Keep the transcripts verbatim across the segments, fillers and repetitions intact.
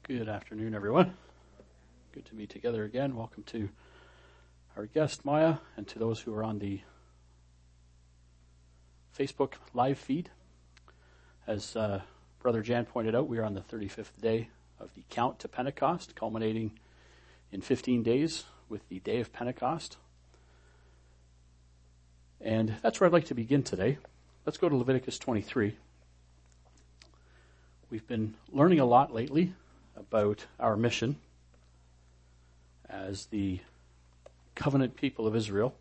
Good afternoon, everyone. Good to be together again. Welcome to our guest, Maya, and to those who are on the Facebook live feed. As uh, Brother Jan pointed out, we are on the thirty-fifth day of the count to Pentecost, culminating in fifteen days with the day of Pentecost. And that's where I'd like to begin today. Let's go to Leviticus twenty-three. We've been learning a lot lately about our mission as the covenant people of Israel.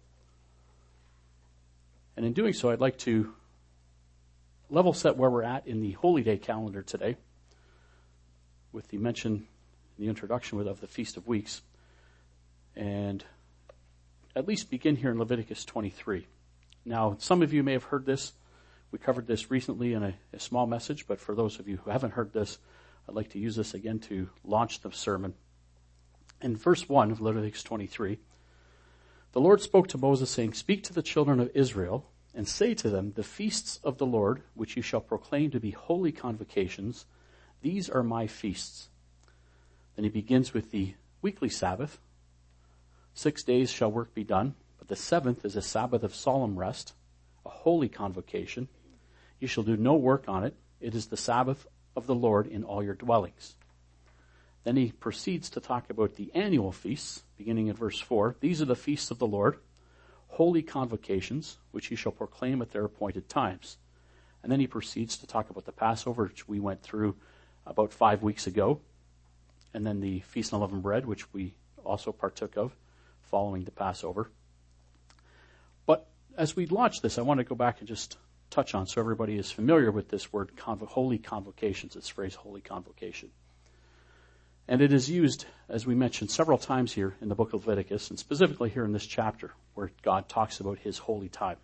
And in doing so, I'd like to level set where we're at in the Holy Day calendar today with the mention in the introduction of the Feast of Weeks, and at least begin here in Leviticus twenty-three. Now, some of you may have heard this. We covered this recently in a, a small message, but for those of you who haven't heard this, I'd like to use this again to launch the sermon. In verse one of Leviticus twenty-three, the Lord spoke to Moses, saying, "Speak to the children of Israel, and say to them, the feasts of the Lord, which you shall proclaim to be holy convocations, these are my feasts." Then he begins with the weekly Sabbath. Six days shall work be done, but the seventh is a Sabbath of solemn rest, a holy convocation. You shall do no work on it. It is the Sabbath of the Lord in all your dwellings. Then he proceeds to talk about the annual feasts, beginning at verse four. These are the feasts of the Lord, holy convocations, which you shall proclaim at their appointed times. And then he proceeds to talk about the Passover, which we went through about five weeks ago, and then the Feast of Unleavened Bread, which we also partook of following the Passover. But as we launch this, I want to go back and just touch on so everybody is familiar with this word, convo- holy convocations, this phrase, holy convocation. And it is used, as we mentioned, several times here in the book of Leviticus, and specifically here in this chapter, where God talks about his holy time.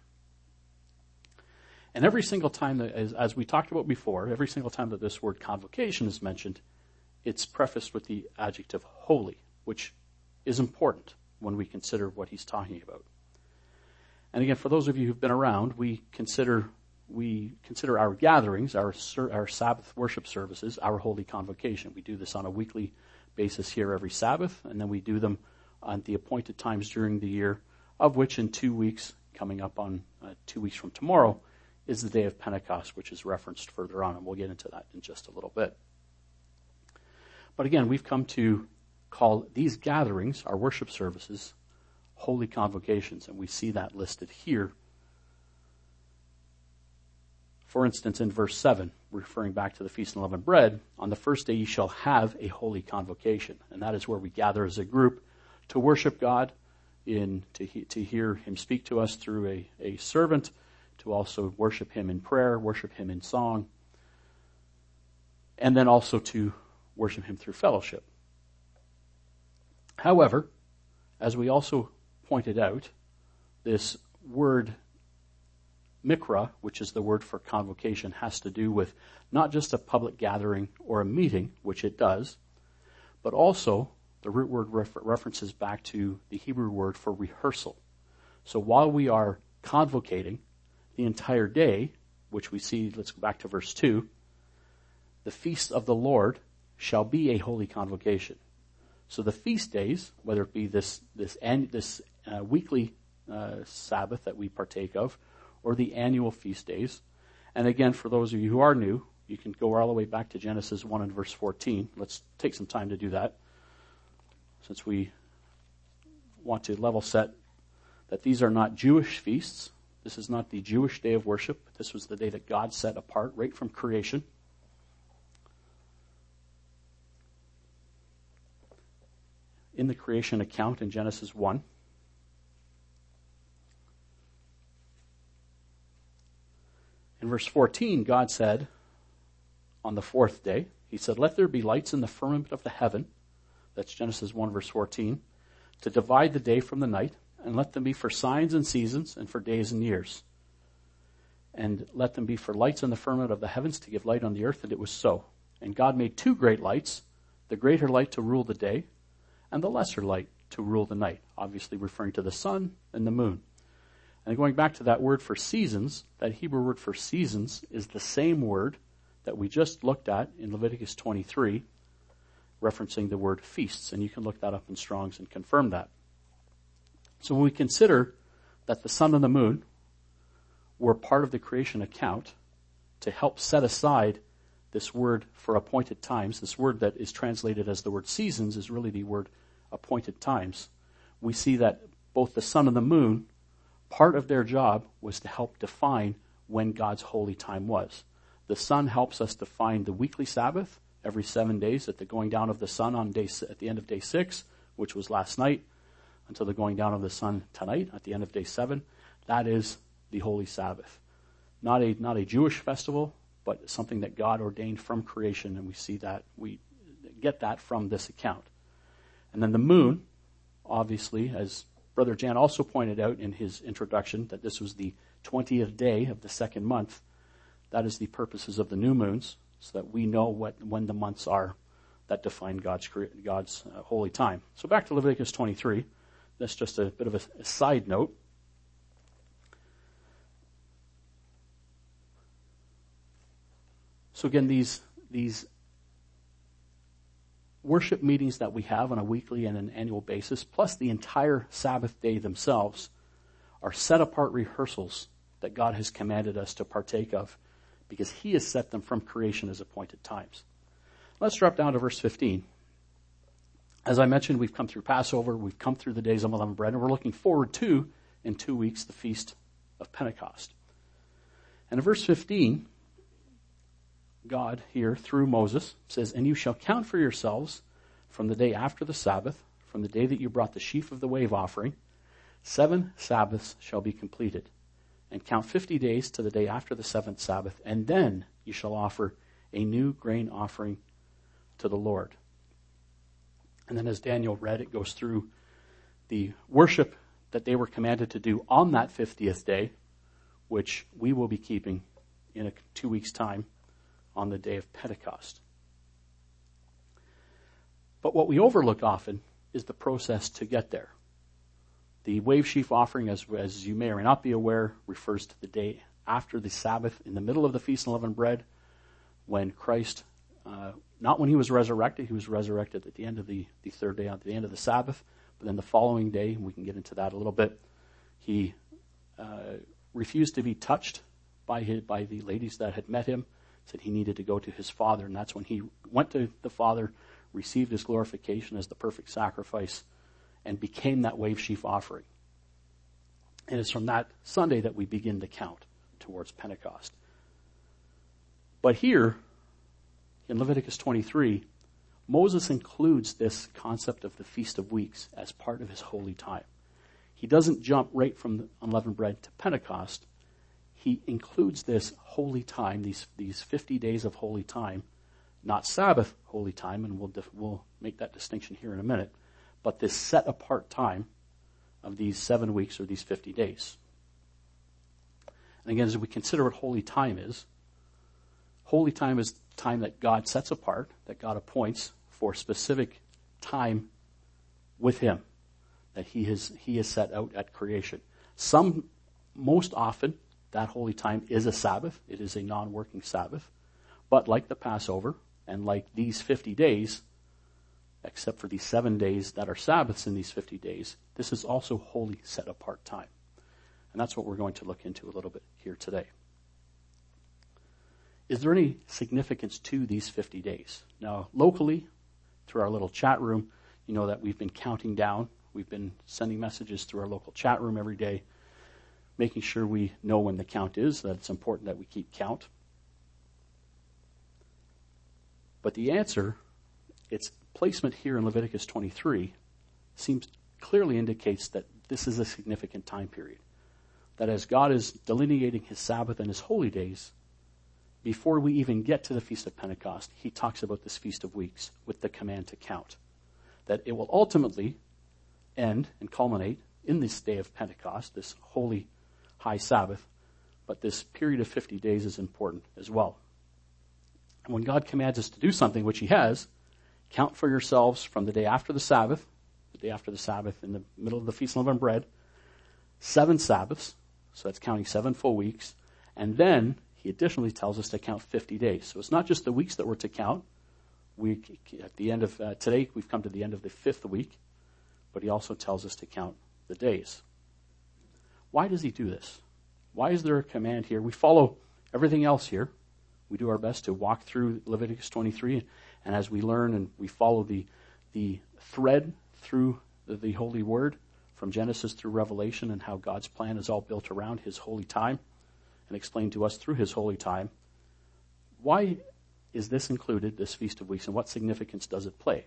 And every single time, that, as, as we talked about before, every single time that this word convocation is mentioned, it's prefaced with the adjective holy, which is important when we consider what he's talking about. And again, for those of you who've been around, we consider we consider our gatherings, our our Sabbath worship services, our holy convocation. We do this on a weekly basis here every Sabbath, and then we do them on the appointed times during the year, of which in two weeks, coming up on uh, two weeks from tomorrow, is the day of Pentecost, which is referenced further on, and we'll get into that in just a little bit. But again, we've come to call these gatherings, our worship services, holy convocations, and we see that listed here. For instance, in verse seven, referring back to the Feast of Unleavened Bread, on the first day you shall have a holy convocation, and that is where we gather as a group to worship God, in to, he, to hear him speak to us through a, a servant, to also worship him in prayer, worship him in song, and then also to worship him through fellowship. However, as we also pointed out, this word mikra, which is the word for convocation, has to do with not just a public gathering or a meeting, which it does, but also the root word refer- references back to the Hebrew word for rehearsal. So while we are convocating the entire day, which we see, let's go back to verse two, the feast of the Lord shall be a holy convocation. So the feast days, whether it be this this and this uh, weekly uh, Sabbath that we partake of, or the annual feast days, and again, for those of you who are new, you can go all the way back to Genesis one and verse fourteen. Let's take some time to do that, since we want to level set that these are not Jewish feasts. This is not the Jewish day of worship. This was the day that God set apart right from creation. In the creation account in Genesis one. In verse fourteen, God said, on the fourth day, he said, "Let there be lights in the firmament of the heaven," that's Genesis one verse fourteen, "to divide the day from the night, and let them be for signs and seasons, and for days and years. And let them be for lights in the firmament of the heavens to give light on the earth," and it was so. And God made two great lights, the greater light to rule the day, and the lesser light to rule the night, obviously referring to the sun and the moon. And going back to that word for seasons, that Hebrew word for seasons is the same word that we just looked at in Leviticus twenty-three. referencing the word feasts, and you can look that up in Strong's and confirm that. So when we consider that the sun and the moon were part of the creation account to help set aside this word for appointed times, this word that is translated as the word seasons is really the word appointed times. We see that both the sun and the moon, part of their job was to help define when God's holy time was. The sun helps us define the weekly Sabbath every seven days at the going down of the sun on day at the end of day six, which was last night, until the going down of the sun tonight at the end of day seven. That is the holy Sabbath. Not a not a Jewish festival, but something that God ordained from creation, and we see that, we get that from this account. And then the moon, obviously, as Brother Jan also pointed out in his introduction, that this was the twentieth day of the second month. That is the purposes of the new moons, so that we know what when the months are that define God's God's uh, holy time. So back to Leviticus twenty-three. That's just a bit of a, a side note. So again, these these worship meetings that we have on a weekly and an annual basis, plus the entire Sabbath day themselves, are set-apart rehearsals that God has commanded us to partake of, because he has set them from creation as appointed times. Let's drop down to verse fifteen. As I mentioned, we've come through Passover, we've come through the days of unleavened bread, and we're looking forward to, in two weeks, the Feast of Pentecost. And in verse fifteen, God here, through Moses, says, "And you shall count for yourselves from the day after the Sabbath, from the day that you brought the sheaf of the wave offering, seven Sabbaths shall be completed. And count fifty days to the day after the seventh Sabbath, and then you shall offer a new grain offering to the Lord." And then as Daniel read, it goes through the worship that they were commanded to do on that fiftieth day, which we will be keeping in a two weeks' time on the day of Pentecost. But what we overlook often is the process to get there. The wave sheaf offering, as, as you may or may not be aware, refers to the day after the Sabbath, in the middle of the Feast of Unleavened Bread, when Christ, uh, not when he was resurrected, he was resurrected at the end of the, the third day, at the end of the Sabbath, but then the following day, and we can get into that a little bit, he uh, refused to be touched by his, by the ladies that had met him, said he needed to go to his Father, and that's when he went to the Father, received his glorification as the perfect sacrifice, and became that wave sheaf offering. And it's from that Sunday that we begin to count towards Pentecost. But here, in Leviticus twenty-three, Moses includes this concept of the Feast of Weeks as part of his holy time. He doesn't jump right from the unleavened bread to Pentecost. He includes this holy time, these these fifty days of holy time, not Sabbath holy time, and we'll dif- we'll make that distinction here in a minute, but this set apart time of these seven weeks or these fifty days. And again, as we consider what holy time is, holy time is time that God sets apart, that God appoints for specific time with him, that he has he has set out at creation. Some, most often, that holy time is a Sabbath. It is a non-working Sabbath. But like the Passover, and like these fifty days, except for these seven days that are Sabbaths in these fifty days, this is also holy set-apart time. And that's what we're going to look into a little bit here today. Is there any significance to these fifty days? Now, locally, through our little chat room, you know that we've been counting down. We've been sending messages through our local chat room every day, making sure we know when the count is, that it's important that we keep count. But the answer, its placement here in Leviticus twenty-three, seems clearly indicates that this is a significant time period. That as God is delineating his Sabbath and his holy days, before we even get to the Feast of Pentecost, he talks about this Feast of Weeks with the command to count. That it will ultimately end and culminate in this day of Pentecost, this holy high Sabbath, but this period of fifty days is important as well. And when God commands us to do something, which he has, count for yourselves from the day after the Sabbath, the day after the Sabbath in the middle of the Feast of Unleavened Bread, seven Sabbaths, so that's counting seven full weeks, and then he additionally tells us to count fifty days. So it's not just the weeks that we're to count, we at the end of uh, today, we've come to the end of the fifth week, but he also tells us to count the days. Why does he do this? Why is there a command here? We follow everything else here. We do our best to walk through Leviticus twenty-three, and as we learn and we follow the the thread through the, the Holy Word from Genesis through Revelation, and how God's plan is all built around his holy time and explained to us through his holy time. Why is this included, this Feast of Weeks, and what significance does it play?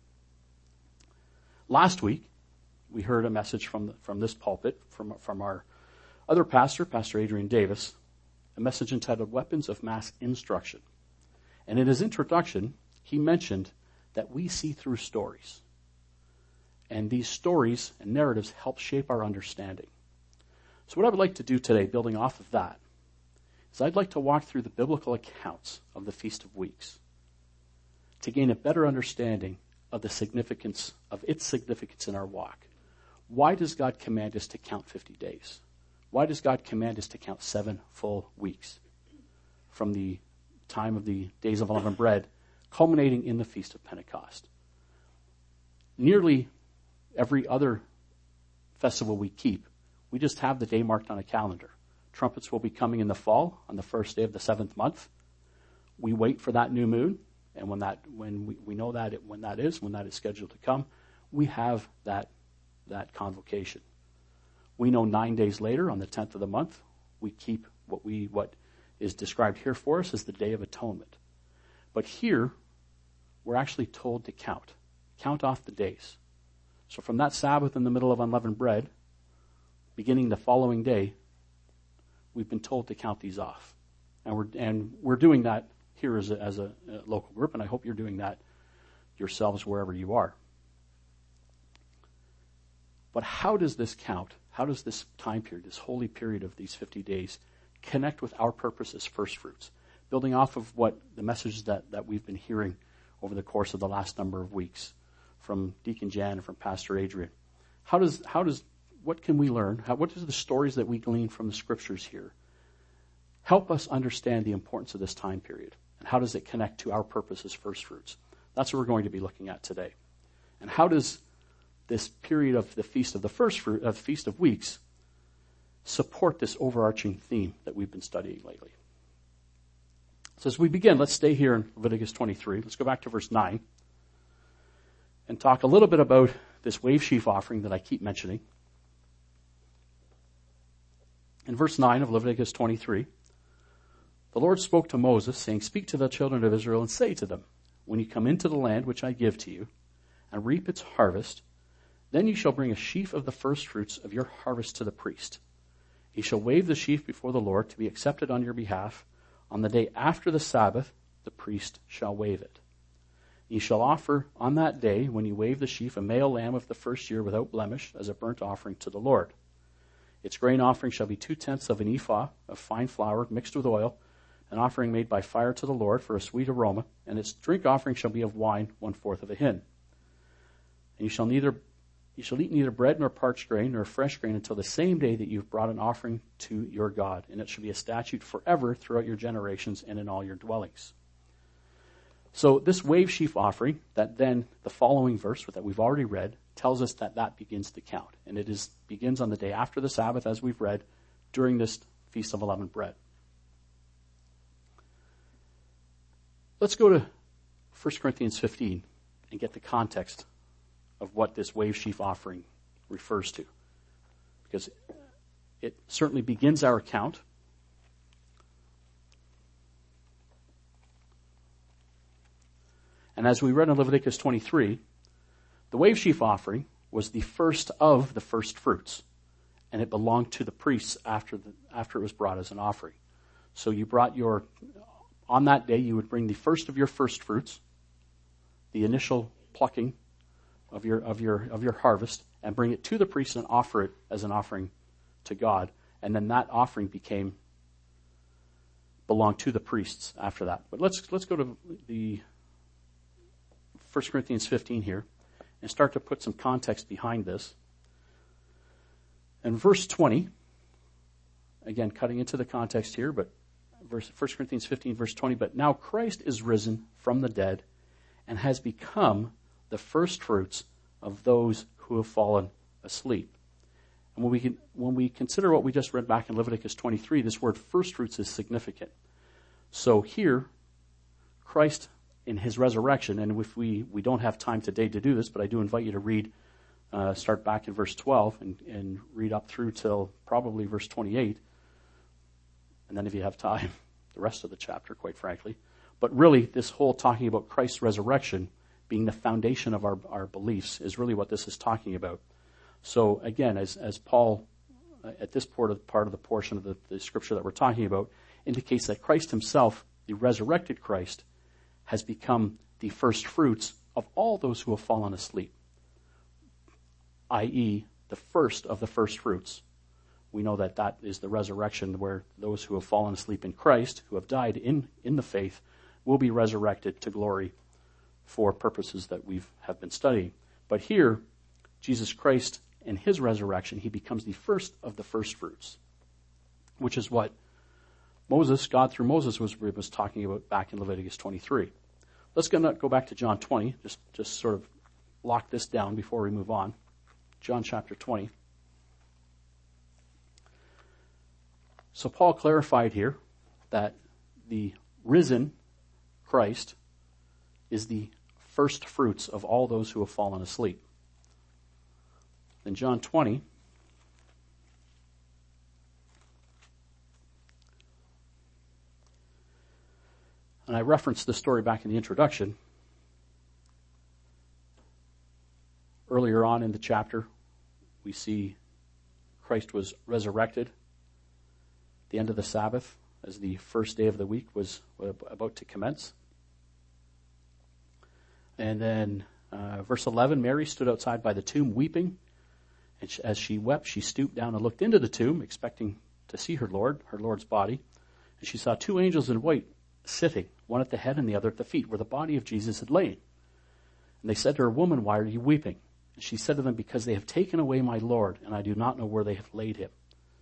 Last week, we heard a message from the, from this pulpit, from, from our other pastor, Pastor Adrian Davis, a message entitled Weapons of Mass Instruction. And in his introduction, he mentioned that we see through stories. And these stories and narratives help shape our understanding. So what I would like to do today, building off of that, is I'd like to walk through the biblical accounts of the Feast of Weeks to gain a better understanding of the significance, of its significance in our walk. Why does God command us to count fifty days? Why does God command us to count seven full weeks from the time of the days of unleavened bread, culminating in the Feast of Pentecost? Nearly every other festival we keep, we just have the day marked on a calendar. Trumpets will be coming in the fall on the first day of the seventh month. We wait for that new moon, and when that when we, we know that it, when that is, when that is scheduled to come, we have that that convocation. We know nine days later, on the tenth of the month, we keep what we what is described here for us as the Day of Atonement. But here, we're actually told to count. Count off the days. So from that Sabbath in the middle of unleavened bread, beginning the following day, we've been told to count these off. And we're and we're doing that here as a, as a, a local group, and I hope you're doing that yourselves wherever you are. But how does this count? How does this time period, this holy period of these fifty days, connect with our purpose as first fruits? Building off of what the messages that, that we've been hearing over the course of the last number of weeks from Deacon Jan and from Pastor Adrian. How does, how does, what can we learn? How, what is the stories that we glean from the scriptures here help us understand the importance of this time period? And how does it connect to our purpose as first fruits? That's what we're going to be looking at today. And how does this period of the Feast of the First Fruit, of Feast of Weeks, support this overarching theme that we've been studying lately? So as we begin, let's stay here in Leviticus twenty-three. Let's go back to verse nine and talk a little bit about this wave sheaf offering that I keep mentioning. In verse nine of Leviticus twenty-three, the Lord spoke to Moses, saying, "Speak to the children of Israel and say to them, when you come into the land which I give to you, and reap its harvest, then you shall bring a sheaf of the firstfruits of your harvest to the priest. He shall wave the sheaf before the Lord to be accepted on your behalf. On the day after the Sabbath, the priest shall wave it. You shall offer on that day, when you wave the sheaf, a male lamb of the first year without blemish as a burnt offering to the Lord. Its grain offering shall be two-tenths of an ephah of fine flour mixed with oil, an offering made by fire to the Lord for a sweet aroma, and its drink offering shall be of wine, one-fourth of a hin. And you shall neither You shall eat neither bread nor parched grain nor fresh grain until the same day that you've brought an offering to your God. And it shall be a statute forever throughout your generations and in all your dwellings." So this wave sheaf offering, that then the following verse that we've already read, tells us that that begins to count. And it is begins on the day after the Sabbath, as we've read, during this Feast of Unleavened Bread. Let's go to First Corinthians fifteen and get the context of what this wave sheaf offering refers to, because it certainly begins our account. And as we read in Leviticus twenty-three, the wave sheaf offering was the first of the first fruits, and it belonged to the priests after the, after it was brought as an offering. So you brought your, on that day you would bring the first of your first fruits, the initial plucking of your of your of your harvest, and bring it to the priest and offer it as an offering to God. And then that offering became belonged to the priests after that. But let's let's go to the First Corinthians fifteen here and start to put some context behind this. In verse twenty, again cutting into the context here, but verse First Corinthians fifteen verse twenty, "But now Christ is risen from the dead and has become the first fruits of those who have fallen asleep. And when we can, when we consider what we just read back in Leviticus twenty-three, this word first fruits is significant. So here, Christ in his resurrection, and if we, we don't have time today to do this, but I do invite you to read, uh, start back in verse twelve and, and read up through till probably verse twenty-eight. And then if you have time, the rest of the chapter, quite frankly. But really, this whole talking about Christ's resurrection being the foundation of our, our beliefs is really what this is talking about. So again, as, as Paul, uh, at this part of, part of the portion of the, the scripture that we're talking about, indicates that Christ himself, the resurrected Christ, has become the first fruits of all those who have fallen asleep, that is the first of the first fruits. We know that that is the resurrection where those who have fallen asleep in Christ, who have died in, in the faith, will be resurrected to glory for purposes that we have been studying. But here, Jesus Christ, in his resurrection, he becomes the first of the first fruits, which is what Moses, God through Moses, was, was talking about back in Leviticus twenty-three. Let's go, go back to John twenty, just, just sort of lock this down before we move on. John chapter twenty. So Paul clarified here that the risen Christ is the first fruits of all those who have fallen asleep. In John twenty, and I referenced this story back in the introduction. Earlier on in the chapter, we see Christ was resurrected at the end of the Sabbath as the first day of the week was about to commence. And then uh, verse eleven, Mary stood outside by the tomb weeping. And she, as she wept, she stooped down and looked into the tomb, expecting to see her Lord, her Lord's body. And she saw two angels in white sitting, one at the head and the other at the feet, where the body of Jesus had lain. And they said to her, Woman, why are you weeping? And she said to them, Because they have taken away my Lord, and I do not know where they have laid him.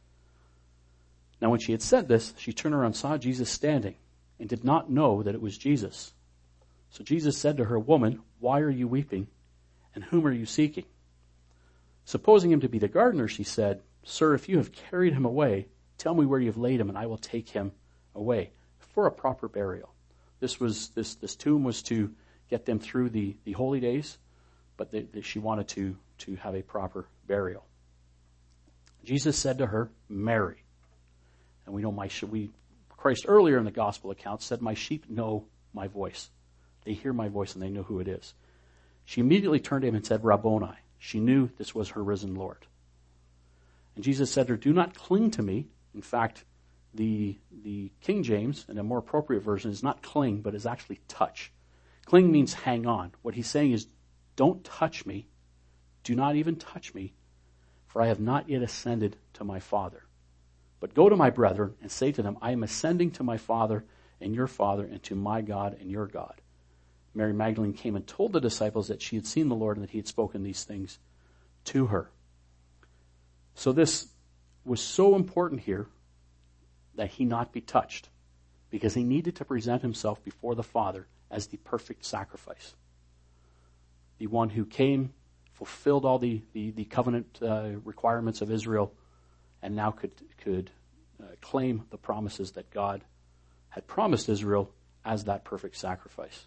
Now when she had said this, she turned around and saw Jesus standing, and did not know that it was Jesus. So Jesus said to her, Woman, why are you weeping? And whom are you seeking? Supposing him to be the gardener, she said, Sir, if you have carried him away, tell me where you have laid him, and I will take him away for a proper burial. This was this this tomb was to get them through the, the holy days, but they, they, she wanted to, to have a proper burial. Jesus said to her, Mary. And we know my we Christ earlier in the gospel account said, My sheep know my voice. They hear my voice and they know who it is. She immediately turned to him and said, Rabboni. She knew this was her risen Lord. And Jesus said to her, Do not cling to me. In fact, the, the King James, and a more appropriate version, is not cling, but is actually touch. Cling means hang on. What he's saying is, don't touch me. Do not even touch me, for I have not yet ascended to my Father. But go to my brethren and say to them, I am ascending to my Father and your Father, and to my God and your God. Mary Magdalene came and told the disciples that she had seen the Lord and that he had spoken these things to her. So this was so important here that he not be touched, because he needed to present himself before the Father as the perfect sacrifice. The one who came, fulfilled all the, the, the covenant uh, requirements of Israel, and now could, could uh, claim the promises that God had promised Israel as that perfect sacrifice.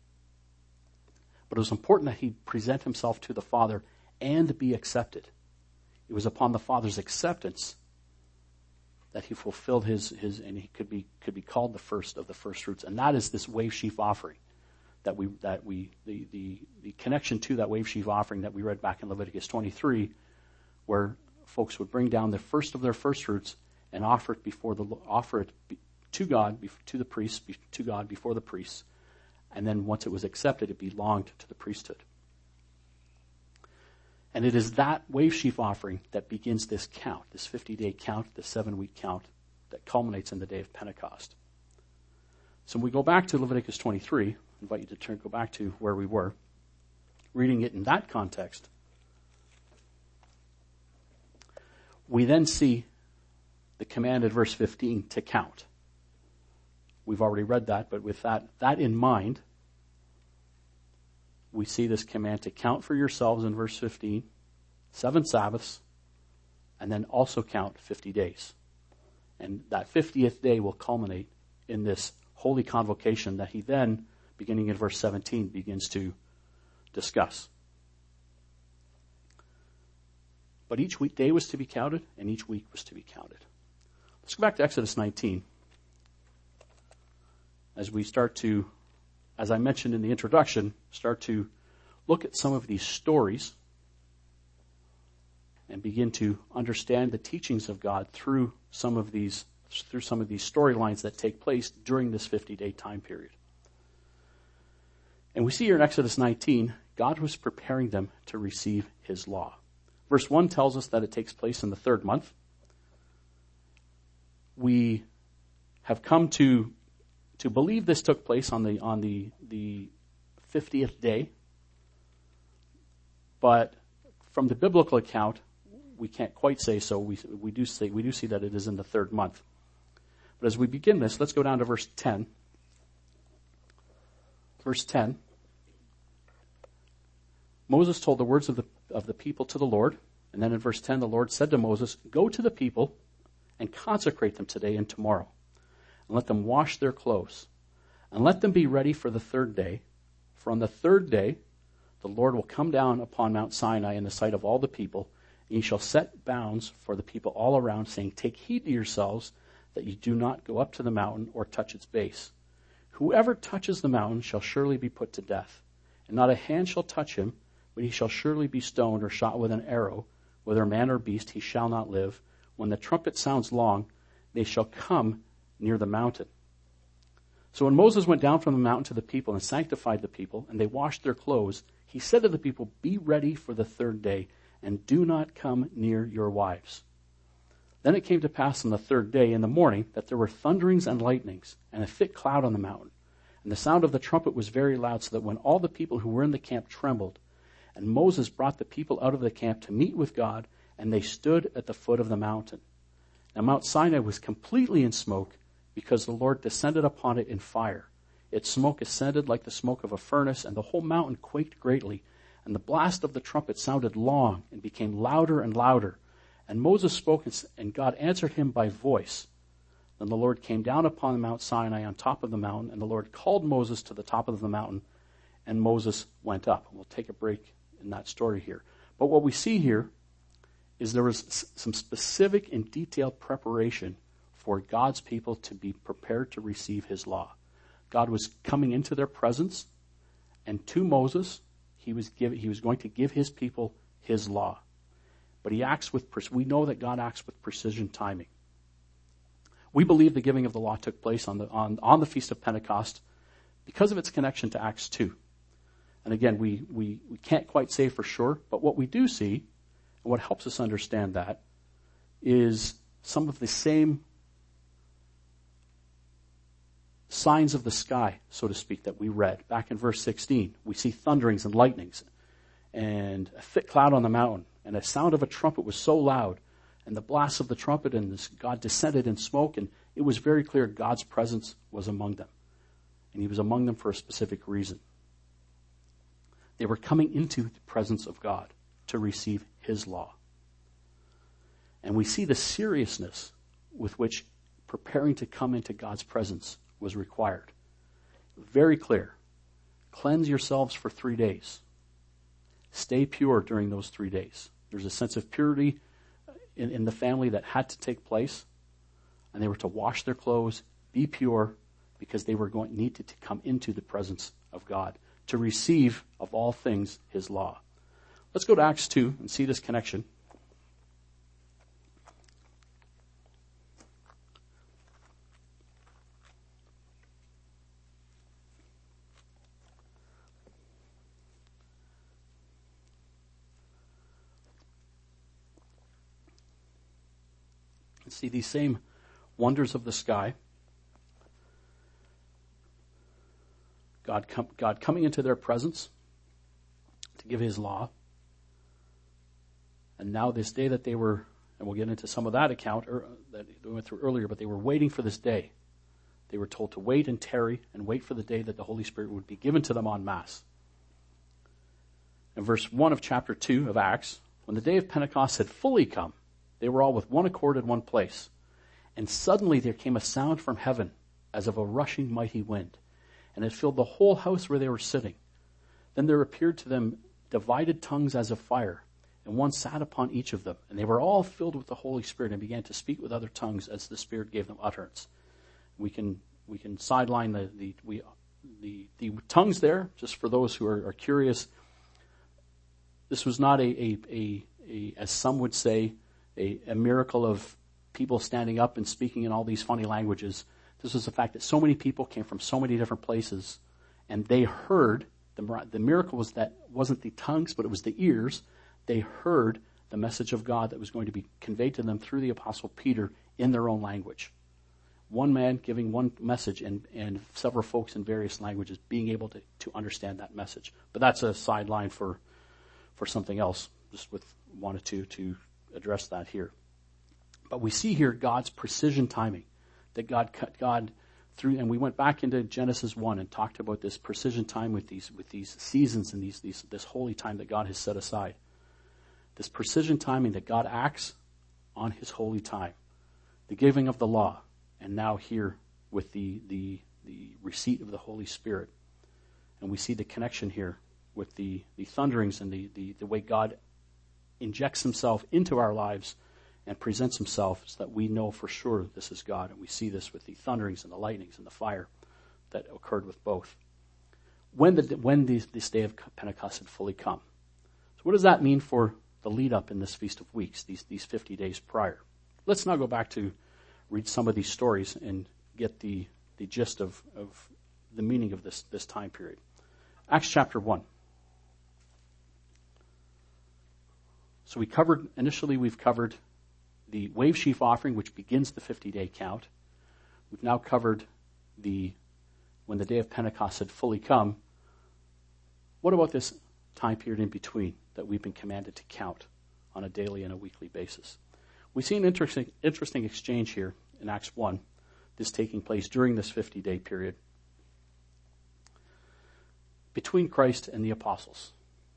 But it was important that he present himself to the Father and be accepted. It was upon the Father's acceptance that he fulfilled his, his and he could be could be called the first of the first fruits. And that is this wave sheaf offering that we that we the, the, the connection to that wave sheaf offering that we read back in Leviticus twenty-three, where folks would bring down the first of their first fruits and offer it before the offer it to God, to the priests, to God before the priests. And then once it was accepted, it belonged to the priesthood. And it is that wave sheaf offering that begins this count, this fifty-day count, this seven-week count that culminates in the day of Pentecost. So when we go back to Leviticus twenty-three, I invite you to turn, go back to where we were, reading it in that context. We then see the command at verse fifteen to count. We've already read that, but with that, that in mind, we see this command to count for yourselves in verse fifteen, seven Sabbaths, and then also count fifty days. And that fiftieth day will culminate in this holy convocation that he then, beginning in verse seventeen, begins to discuss. But each weekday was to be counted, and each week was to be counted. Let's go back to Exodus nineteen. As we start to, as I mentioned in the introduction, start to look at some of these stories and begin to understand the teachings of God through some of these through some of these storylines that take place during this fifty-day time period. And we see here in Exodus nineteen, God was preparing them to receive his law. Verse one tells us that it takes place in the third month. We have come to to believe this took place on the on the the fiftieth day. But from the biblical account, we can't quite say so. We we do say we do see that it is in the third month. But as we begin this, let's go down to verse ten. Verse ten. Moses told the words of the of the people to the Lord, and then in verse ten the Lord said to Moses, "Go to the people and consecrate them today and tomorrow, and let them wash their clothes, and let them be ready for the third day. For on the third day the Lord will come down upon Mount Sinai in the sight of all the people, and he shall set bounds for the people all around, saying, Take heed to yourselves that you do not go up to the mountain or touch its base. Whoever touches the mountain shall surely be put to death, and not a hand shall touch him, but he shall surely be stoned or shot with an arrow, whether man or beast, he shall not live. When the trumpet sounds long, they shall come near the mountain." So when Moses went down from the mountain to the people and sanctified the people, and they washed their clothes, he said to the people, "Be ready for the third day, and do not come near your wives." Then it came to pass on the third day in the morning that there were thunderings and lightnings, and a thick cloud on the mountain. And the sound of the trumpet was very loud, so that when all the people who were in the camp trembled, and Moses brought the people out of the camp to meet with God, and they stood at the foot of the mountain. Now Mount Sinai was completely in smoke, because the Lord descended upon it in fire. Its smoke ascended like the smoke of a furnace, and the whole mountain quaked greatly. And the blast of the trumpet sounded long, and became louder and louder. And Moses spoke, and God answered him by voice. Then the Lord came down upon Mount Sinai on top of the mountain, and the Lord called Moses to the top of the mountain, and Moses went up. We'll take a break in that story here. But what we see here is there was some specific and detailed preparation for God's people to be prepared to receive his law. God was coming into their presence, and to Moses, he was give, he was going to give his people his law. But he acts with, we know that God acts with precision timing. We believe the giving of the law took place on the, on, on the Feast of Pentecost because of its connection to Acts two. And again, we, we, we can't quite say for sure, but what we do see, and what helps us understand that, is some of the same signs of the sky, so to speak, that we read. Back in verse sixteen, we see thunderings and lightnings, and a thick cloud on the mountain, and a sound of a trumpet was so loud, and the blast of the trumpet, and this, God descended in smoke, and it was very clear God's presence was among them. And he was among them for a specific reason. They were coming into the presence of God to receive his law. And we see the seriousness with which preparing to come into God's presence was required. Very clear. Cleanse yourselves for three days. Stay pure during those three days. There's a sense of purity in, in the family that had to take place, and they were to wash their clothes, be pure, because they were going needed to come into the presence of God to receive of all things his law. Let's go to Acts two and see this connection. And see these same wonders of the sky. God, com- God coming into their presence to give his law. And now this day that they were, and we'll get into some of that account er, that we went through earlier, but they were waiting for this day. They were told to wait and tarry and wait for the day that the Holy Spirit would be given to them en masse. In verse one of chapter two of Acts, when the day of Pentecost had fully come, they were all with one accord in one place. And suddenly there came a sound from heaven as of a rushing mighty wind, and it filled the whole house where they were sitting. Then there appeared to them divided tongues as of fire, and one sat upon each of them. And they were all filled with the Holy Spirit and began to speak with other tongues as the Spirit gave them utterance. We can we can sideline the the we the the tongues there, just for those who are, are curious. This was not a, a, a, a, as some would say, a, a miracle of people standing up and speaking in all these funny languages. This was the fact that so many people came from so many different places, and they heard, the, the miracle was that wasn't the tongues, but it was the ears. They heard the message of God that was going to be conveyed to them through the Apostle Peter in their own language. One man giving one message, and, and several folks in various languages being able to, to understand that message. But that's a sideline for for something else. Just with wanted to to address that here. But we see here God's precision timing, that God cut God through, and we went back into Genesis one and talked about this precision time with these with these seasons and these these this holy time that God has set aside. This precision timing that God acts on His holy time, the giving of the law, and now here with the the the receipt of the Holy Spirit, and we see the connection here with the, the thunderings and the, the, the way God injects Himself into our lives and presents Himself so that we know for sure this is God. And we see this with the thunderings and the lightnings and the fire that occurred with both. When, the, when these, this day of Pentecost had fully come. So what does that mean for the lead up in this Feast of Weeks, these, these fifty days prior? Let's now go back to read some of these stories and get the, the gist of, of the meaning of this, this time period. Acts chapter one. So we covered, initially we've covered the wave sheaf offering, which begins the fifty-day count. We've now covered the, when the day of Pentecost had fully come. What about this time period in between that we've been commanded to count on a daily and a weekly basis? We see an interesting, interesting exchange here in Acts one, this taking place during this fifty-day period between Christ and the apostles.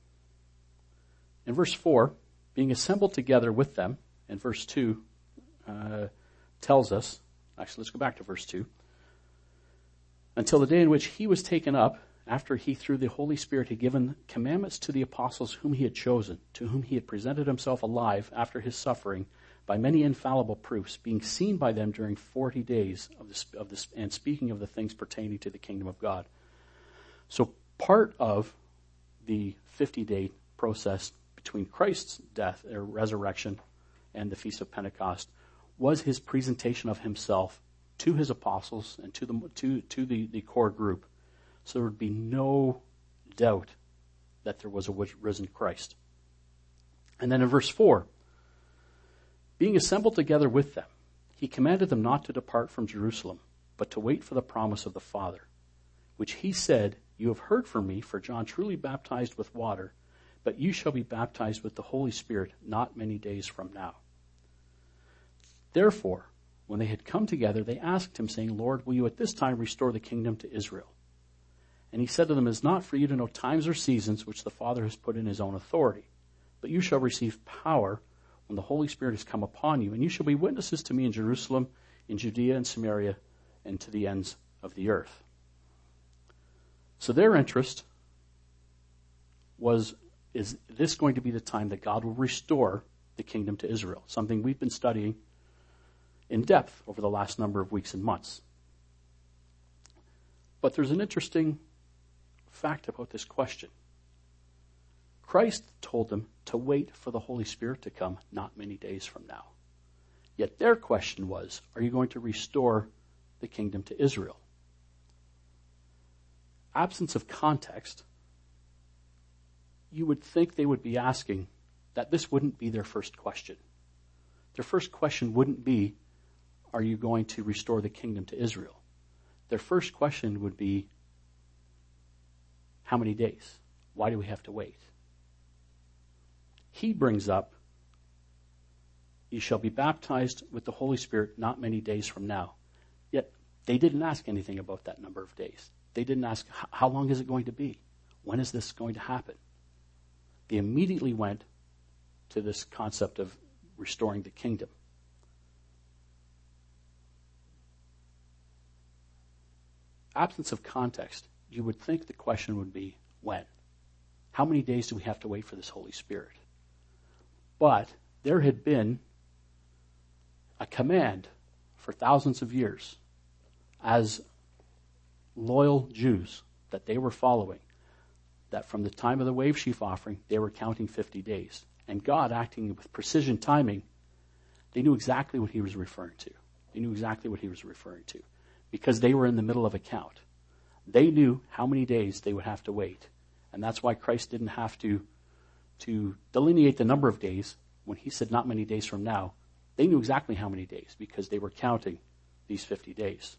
In verse four, being assembled together with them, and verse two uh, tells us, actually let's go back to verse two, until the day in which He was taken up, after He through the Holy Spirit had given commandments to the apostles whom He had chosen, to whom He had presented Himself alive after His suffering by many infallible proofs, being seen by them during forty days of this, of this, and speaking of the things pertaining to the kingdom of God. So part of the fifty-day process between Christ's death or resurrection and the Feast of Pentecost was His presentation of Himself to His apostles and to the to to the, the core group. So there would be no doubt that there was a risen Christ. And then in verse four, being assembled together with them, He commanded them not to depart from Jerusalem, but to wait for the promise of the Father, which He said, "You have heard from me, for John truly baptized with water, but you shall be baptized with the Holy Spirit not many days from now." Therefore, when they had come together, they asked Him, saying, "Lord, will you at this time restore the kingdom to Israel?" And He said to them, "It is not for you to know times or seasons which the Father has put in His own authority, but you shall receive power when the Holy Spirit has come upon you, and you shall be witnesses to me in Jerusalem, in Judea and Samaria, and to the ends of the earth." So their interest was, is this going to be the time that God will restore the kingdom to Israel? Something we've been studying in depth over the last number of weeks and months. But there's an interesting fact about this question. Christ told them to wait for the Holy Spirit to come not many days from now. Yet their question was, are you going to restore the kingdom to Israel? Absence of context, you would think they would be asking that this wouldn't be their first question. Their first question wouldn't be, are you going to restore the kingdom to Israel? Their first question would be, how many days? Why do we have to wait? He brings up, you shall be baptized with the Holy Spirit not many days from now. Yet they didn't ask anything about that number of days. They didn't ask, how long is it going to be? When is this going to happen? they immediately went to this concept of restoring the kingdom. Absence of context, you would think the question would be, when? How many days do we have to wait for this Holy Spirit? But there had been a command for thousands of years as loyal Jews that they were following, that from the time of the wave sheaf offering, they were counting fifty days. And God, acting with precision timing, they knew exactly what he was referring to. They knew exactly what he was referring to because they were in the middle of a count. They knew how many days they would have to wait. And that's why Christ didn't have to, to delineate the number of days when he said not many days from now. They knew exactly how many days because they were counting these fifty days.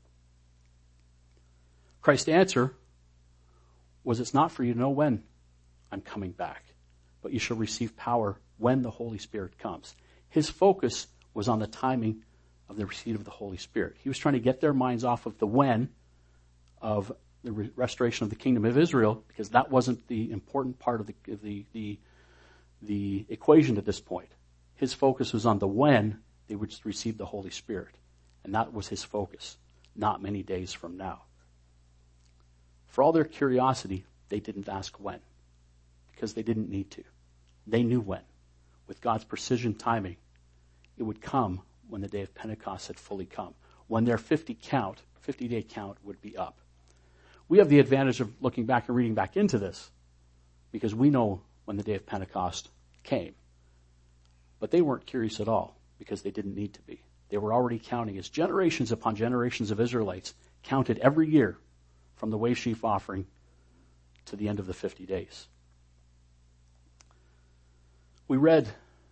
Christ's answer was, it's not for you to know when I'm coming back, but you shall receive power when the Holy Spirit comes. His focus was on the timing of the receipt of the Holy Spirit. He was trying to get their minds off of the when of the re- restoration of the kingdom of Israel, because that wasn't the important part of the, the, the, the equation at this point. His focus was on the when they would receive the Holy Spirit. And that was his focus, not many days from now. For all their curiosity, they didn't ask when, because they didn't need to. They knew when. With God's precision timing, it would come when the day of Pentecost had fully come, when their fifty count, fifty-day count would be up. We have the advantage of looking back and reading back into this, because we know when the day of Pentecost came. But they weren't curious at all, because they didn't need to be. They were already counting as generations upon generations of Israelites counted every year from the wave sheaf offering to the end of the fifty days. We read,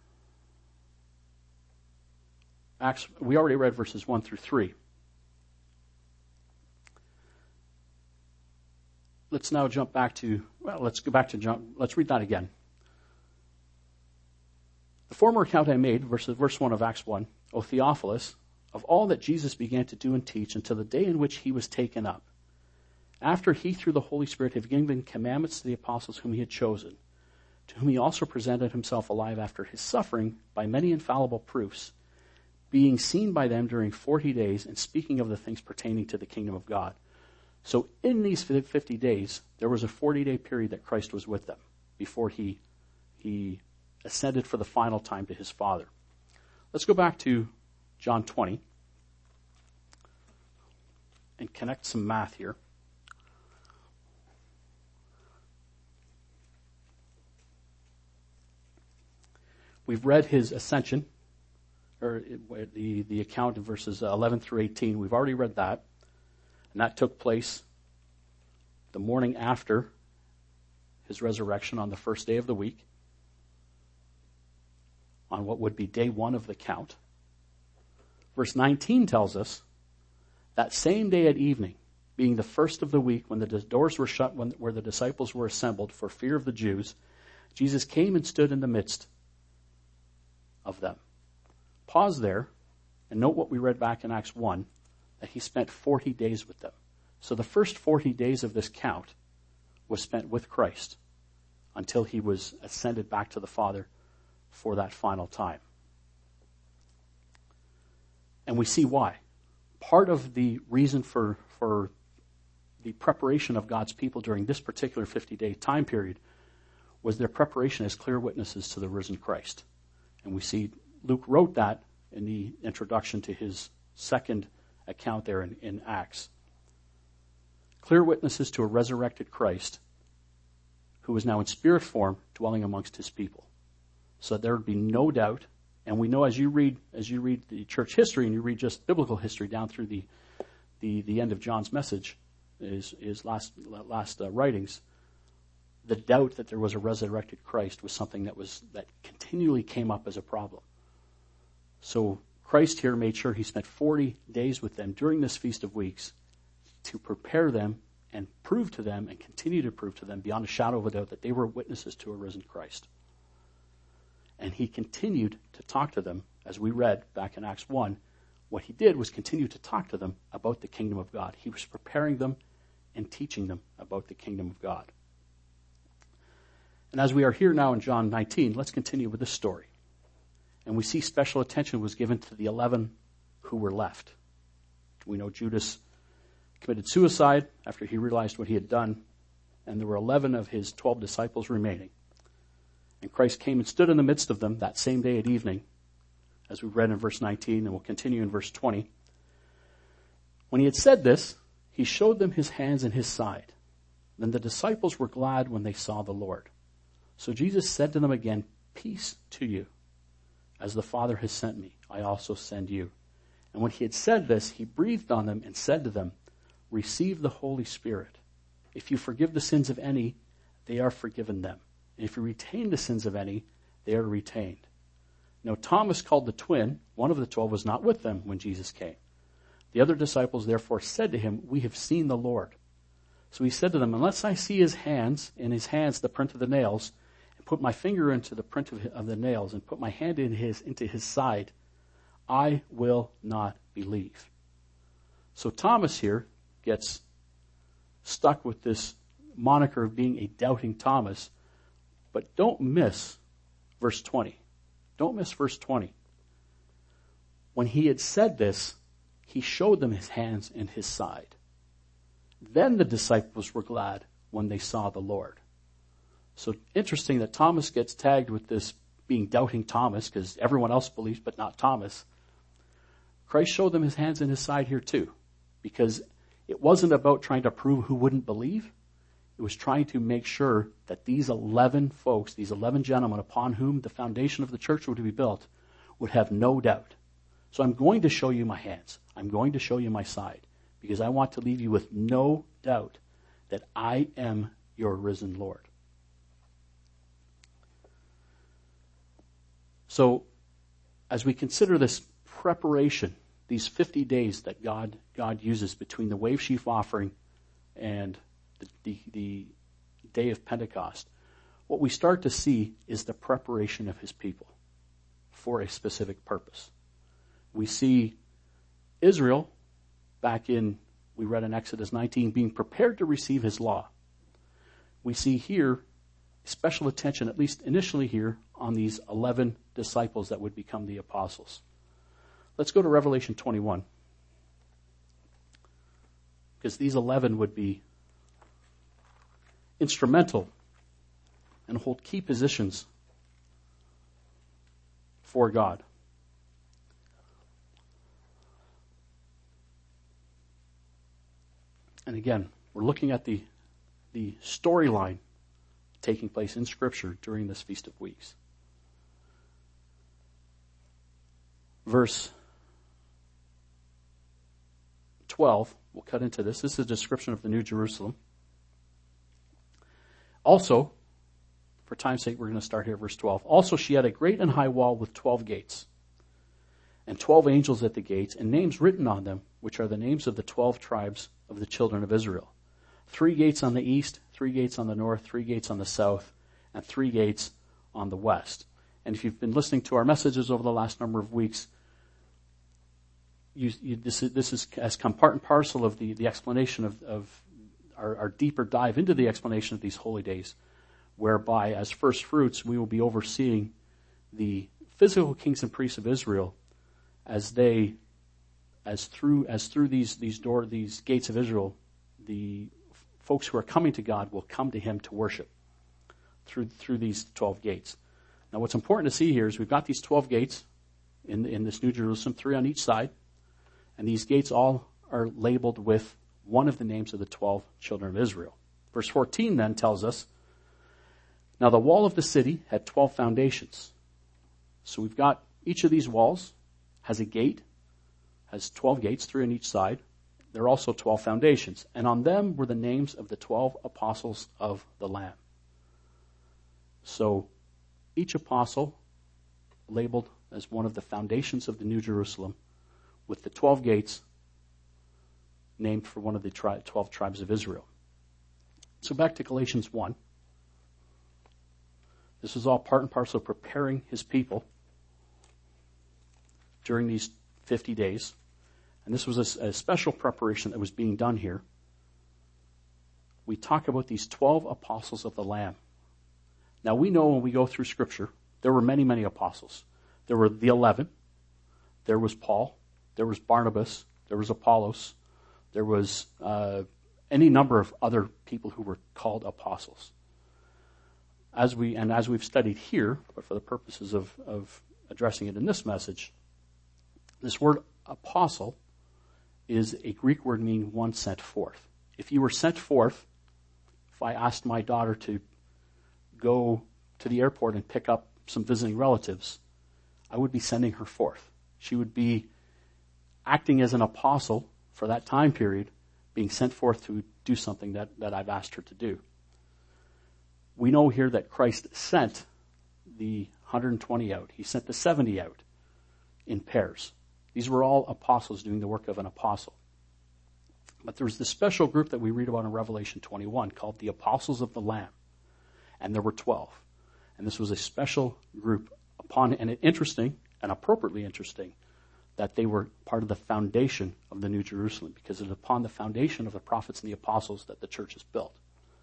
Acts, we already read verses one through three. Let's now jump back to, well, let's go back to, jump, let's read that again. The former account I made, verse, verse one of Acts one, O Theophilus, of all that Jesus began to do and teach until the day in which he was taken up, after he, through the Holy Spirit, had given commandments to the apostles whom he had chosen, to whom he also presented himself alive after his suffering by many infallible proofs, being seen by them during forty days and speaking of the things pertaining to the kingdom of God. So in these fifty days, there was a forty-day period that Christ was with them before he, he ascended for the final time to his Father. Let's go back to John twenty and connect some math here. We've read his ascension, or the, the account of verses eleven through eighteen. We've already read that. And that took place the morning after his resurrection on the first day of the week, on what would be day one of the count. Verse nineteen tells us that same day at evening, being the first of the week, when the doors were shut, when, where the disciples were assembled for fear of the Jews, Jesus came and stood in the midst of them. Pause there and note what we read back in Acts one, that he spent forty days with them. So the first forty days of this count was spent with Christ until he was ascended back to the Father for that final time. And we see why. Part of the reason for, for the preparation of God's people during this particular fifty-day time period was their preparation as clear witnesses to the risen Christ. And we see Luke wrote that in the introduction to his second account there in, in Acts. Clear witnesses to a resurrected Christ who is now in spirit form dwelling amongst his people. So there would be no doubt, and we know as you read as you read the church history and you read just biblical history down through the the, the end of John's message, his, his last last uh, writings, the doubt that there was a resurrected Christ was something that was that continually came up as a problem. So Christ here made sure he spent forty days with them during this Feast of Weeks to prepare them and prove to them and continue to prove to them beyond a shadow of a doubt that they were witnesses to a risen Christ. And he continued to talk to them, as we read back in Acts one. What he did was continue to talk to them about the kingdom of God. He was preparing them and teaching them about the kingdom of God. And as we are here now in John nineteen, let's continue with this story. And we see special attention was given to the eleven who were left. We know Judas committed suicide after he realized what he had done, and there were eleven of his twelve disciples remaining. And Christ came and stood in the midst of them that same day at evening, as we read in verse nineteen, and we'll continue in verse twenty. When he had said this, he showed them his hands and his side. Then the disciples were glad when they saw the Lord. So Jesus said to them again, "Peace to you. As the Father has sent me, I also send you." And when he had said this, he breathed on them and said to them, "Receive the Holy Spirit. If you forgive the sins of any, they are forgiven them. And if you retain the sins of any, they are retained." Now Thomas, called the twin, one of the twelve, was not with them when Jesus came. The other disciples therefore said to him, "We have seen the Lord." So he said to them, "Unless I see his hands, in his hands the print of the nails, and put my finger into the print of, of the nails, and put my hand in his, into his side, I will not believe." So Thomas here gets stuck with this moniker of being a doubting Thomas, but don't miss verse twenty. Don't miss verse twenty. When he had said this, he showed them his hands and his side. Then the disciples were glad when they saw the Lord. So interesting that Thomas gets tagged with this being doubting Thomas, because everyone else believes but not Thomas. Christ showed them his hands and his side here too, because it wasn't about trying to prove who wouldn't believe. It was trying to make sure that these eleven folks, these eleven gentlemen upon whom the foundation of the church would be built, would have no doubt. So I'm going to show you my hands. I'm going to show you my side, because I want to leave you with no doubt that I am your risen Lord. So as we consider this preparation, these fifty days that God God uses between the wave sheaf offering and the, the, the day of Pentecost, what we start to see is the preparation of his people for a specific purpose. We see Israel, back in, we read in Exodus nineteen, being prepared to receive his law. We see here special attention, at least initially here, on these eleven disciples that would become the apostles. Let's go to Revelation twenty-one. Because these eleven would be instrumental and hold key positions for God. And again, we're looking at the, the storyline taking place in Scripture during this Feast of Weeks. Verse twelve, we'll cut into this. This is a description of the New Jerusalem. Also, for time's sake, we're going to start here at verse twelve. Also, she had a great and high wall with twelve gates, and twelve angels at the gates, and names written on them, which are the names of the twelve tribes of the children of Israel. Three gates on the east, three gates on the north, three gates on the south, and three gates on the west. And if you've been listening to our messages over the last number of weeks, you, you, this, is, this is, has come part and parcel of the, the explanation of, of our, our deeper dive into the explanation of these holy days, whereby as first fruits we will be overseeing the physical kings and priests of Israel as they, as through as through these these door these gates of Israel, the folks who are coming to God will come to him to worship through through these twelve gates. Now what's important to see here is we've got these twelve gates in, in this New Jerusalem, three on each side, and these gates all are labeled with one of the names of the twelve children of Israel. Verse fourteen then tells us, now the wall of the city had twelve foundations. So we've got each of these walls has a gate, has twelve gates, three on each side. There are also twelve foundations, and on them were the names of the twelve apostles of the Lamb. So each apostle labeled as one of the foundations of the New Jerusalem, with the twelve gates named for one of the tri- twelve tribes of Israel. So back to Galatians one. This was all part and parcel of preparing his people during these fifty days. And this was a, a special preparation that was being done here. We talk about these twelve apostles of the Lamb. Now we know when we go through Scripture, there were many, many apostles. There were the eleven. There was Paul. There was Barnabas. There was Apollos. There was uh, any number of other people who were called apostles. As we and as we've studied here, but for the purposes of, of addressing it in this message, this word apostle is a Greek word meaning one sent forth. If you were sent forth, if I asked my daughter to go to the airport and pick up some visiting relatives, I would be sending her forth. She would be acting as an apostle for that time period, being sent forth to do something that, that I've asked her to do. We know here that Christ sent the one hundred twenty out. He sent the seventy out in pairs. These were all apostles doing the work of an apostle. But there was this special group that we read about in Revelation twenty-one called the Apostles of the Lamb. And there were twelve. And this was a special group upon, and it interesting, and appropriately interesting, that they were part of the foundation of the New Jerusalem, because it is upon the foundation of the prophets and the apostles that the church is built.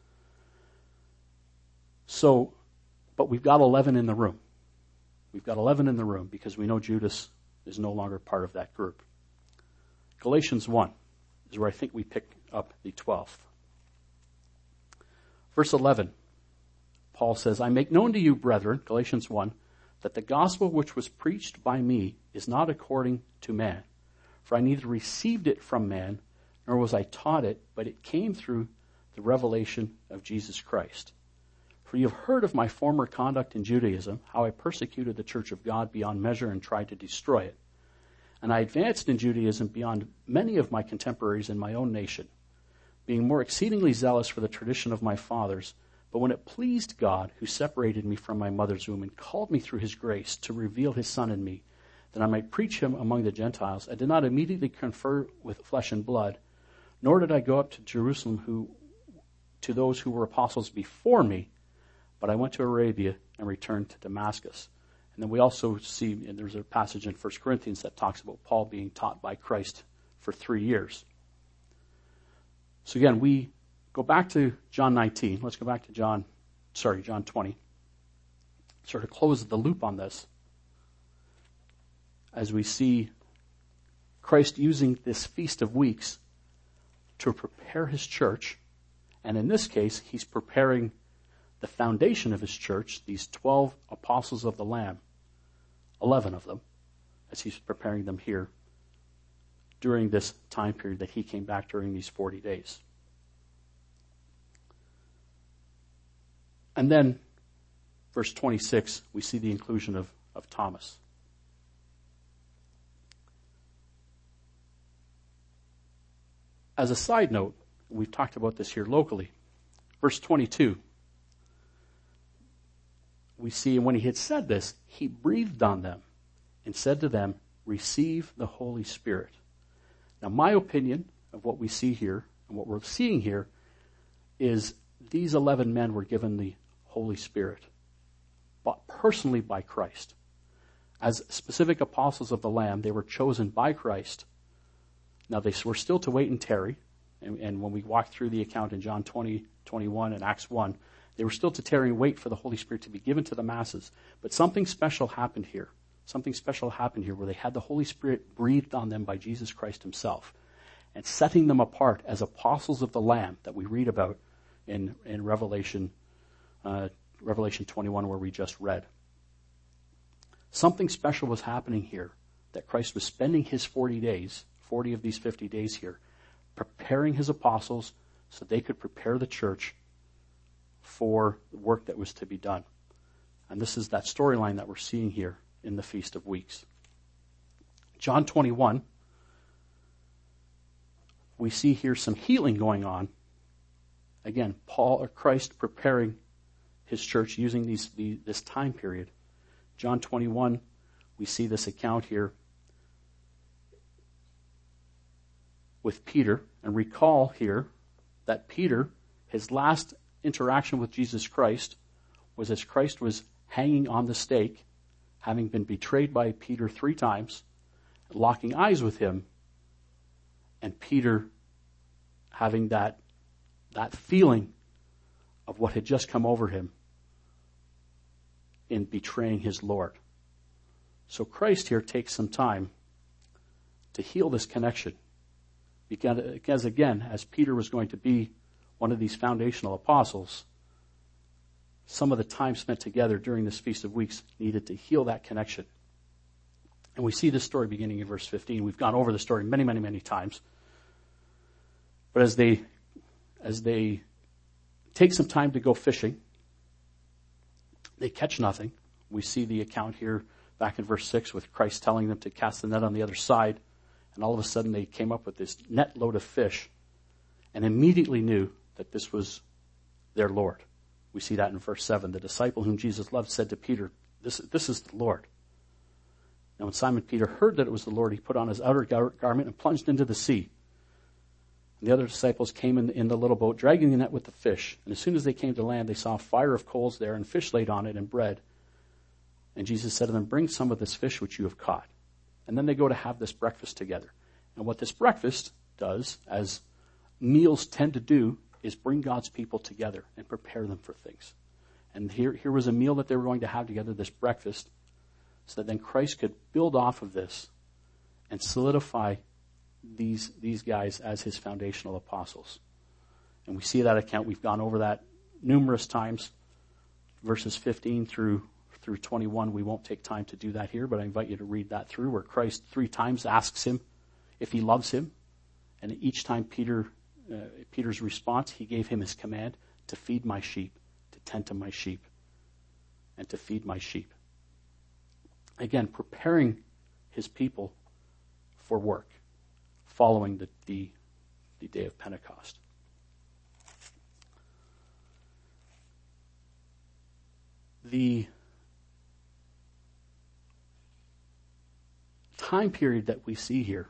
So, but we've got eleven in the room. We've got eleven in the room because we know Judas is no longer part of that group. Galatians one is where I think we pick up the twelfth. Verse eleven, Paul says, I make known to you, brethren, Galatians one, that the gospel which was preached by me is not according to man. For I neither received it from man, nor was I taught it, but it came through the revelation of Jesus Christ. For you have heard of my former conduct in Judaism, how I persecuted the church of God beyond measure and tried to destroy it. And I advanced in Judaism beyond many of my contemporaries in my own nation, being more exceedingly zealous for the tradition of my fathers. But when it pleased God, who separated me from my mother's womb and called me through his grace to reveal his Son in me, that I might preach him among the Gentiles, I did not immediately confer with flesh and blood, nor did I go up to Jerusalem who, to those who were apostles before me, but I went to Arabia and returned to Damascus. And then we also see, and there's a passage in First Corinthians that talks about Paul being taught by Christ for three years. So again, we go back to John nineteen. Let's go back to John, sorry, John twenty. Sort of close the loop on this. As we see Christ using this Feast of Weeks to prepare his church. And in this case, he's preparing the foundation of his church, these twelve apostles of the Lamb, eleven of them, as he's preparing them here during this time period that he came back during these forty days. And then, verse twenty-six, we see the inclusion of, of Thomas. As a side note, we've talked about this here locally. Verse twenty-two, we see when he had said this, he breathed on them and said to them, receive the Holy Spirit. Now, my opinion of what we see here and what we're seeing here is these eleven men were given the Holy Spirit, but personally by Christ. As specific apostles of the Lamb, they were chosen by Christ. Now, they were still to wait and tarry, and, and when we walk through the account in John twenty, twenty-one, and Acts one, they were still to tarry and wait for the Holy Spirit to be given to the masses. But something special happened here. Something special happened here where they had the Holy Spirit breathed on them by Jesus Christ himself, and setting them apart as apostles of the Lamb that we read about in, in Revelation, uh, Revelation twenty-one, where we just read. Something special was happening here, that Christ was spending his forty days, forty of these fifty days here, preparing his apostles so they could prepare the church for the work that was to be done. And this is that storyline that we're seeing here in the Feast of Weeks. John twenty-one, we see here some healing going on. Again, Paul or Christ preparing his church using these the, this time period. John twenty-one, we see this account here with Peter. And recall here that Peter, his last interaction with Jesus Christ was as Christ was hanging on the stake, having been betrayed by Peter three times, locking eyes with him, and Peter having that, that feeling of what had just come over him, in betraying his Lord. So Christ here takes some time to heal this connection. Because, because again, as Peter was going to be one of these foundational apostles, some of the time spent together during this Feast of Weeks needed to heal that connection. And we see this story beginning in verse fifteen. We've gone over the story many, many, many times. But as they, as they take some time to go fishing, they catch nothing. We see the account here back in verse six with Christ telling them to cast the net on the other side. And all of a sudden they came up with this net load of fish and immediately knew that this was their Lord. We see that in verse seven. The disciple whom Jesus loved said to Peter, this, this is the Lord. Now when Simon Peter heard that it was the Lord, he put on his outer gar- garment and plunged into the sea. And the other disciples came in, in the little boat, dragging the net with the fish. And as soon as they came to land, they saw a fire of coals there and fish laid on it and bread. And Jesus said to them, bring some of this fish which you have caught. And then they go to have this breakfast together. And what this breakfast does, as meals tend to do, is bring God's people together and prepare them for things. And here, here was a meal that they were going to have together, this breakfast, so that then Christ could build off of this and solidify these, these guys as his foundational apostles. And we see that account. We've gone over that numerous times, verses fifteen through through twenty-one. We won't take time to do that here, but I invite you to read that through, where Christ three times asks him if he loves him. And each time Peter, uh, Peter's response, he gave him his command to feed my sheep, to tend to my sheep, and to feed my sheep. Again, preparing his people for work following the, the, the day of Pentecost. The time period that we see here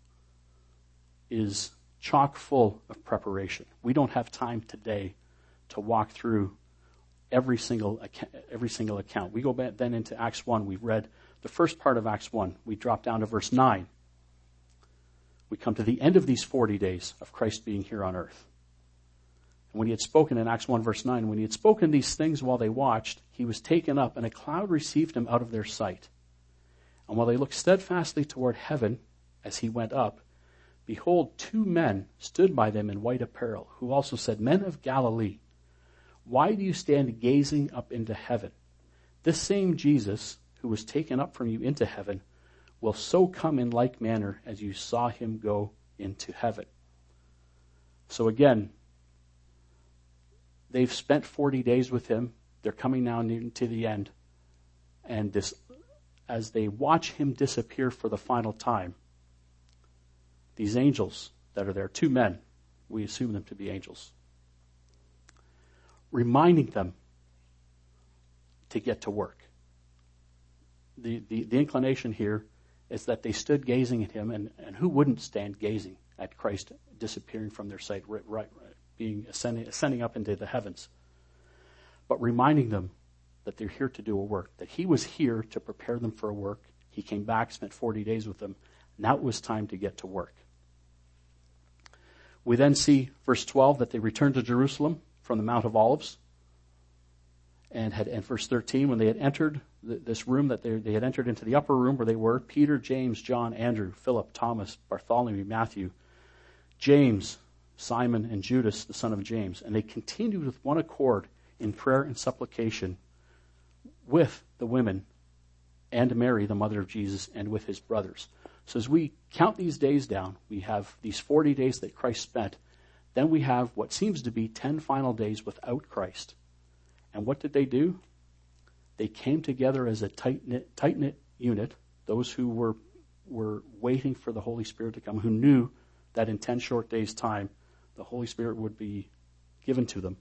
is chock full of preparation. We don't have time today to walk through every single every single account. We go back then into Acts one. We've read the first part of Acts one. We drop down to verse nine. We come to the end of these forty days of Christ being here on earth. And when he had spoken in Acts one verse nine, when he had spoken these things while they watched, he was taken up, and a cloud received him out of their sight. And while they looked steadfastly toward heaven as he went up, behold, two men stood by them in white apparel, who also said, Men of Galilee, why do you stand gazing up into heaven? This same Jesus, who was taken up from you into heaven, will so come in like manner as you saw him go into heaven. So again, they've spent forty days with him. They're coming now to the end. And this, as they watch him disappear for the final time, these angels that are there, two men, we assume them to be angels, reminding them to get to work. The, the, the inclination here is that they stood gazing at him, and, and who wouldn't stand gazing at Christ disappearing from their sight, right, right, being ascending, ascending up into the heavens, but reminding them that they're here to do a work, that he was here to prepare them for a work. He came back, spent forty days with them. Now it was time to get to work. We then see, verse twelve, that they returned to Jerusalem from the Mount of Olives. And had, and verse thirteen, when they had entered the, this room, that they, they had entered into the upper room where they were, Peter, James, John, Andrew, Philip, Thomas, Bartholomew, Matthew, James, Simon, and Judas, the son of James. And they continued with one accord in prayer and supplication with the women and Mary, the mother of Jesus, and with his brothers. So as we count these days down, we have these forty days that Christ spent. Then we have what seems to be ten final days without Christ. And what did they do? They came together as a tight-knit, tight-knit unit, those who were, were waiting for the Holy Spirit to come, who knew that in ten short days' time, the Holy Spirit would be given to them.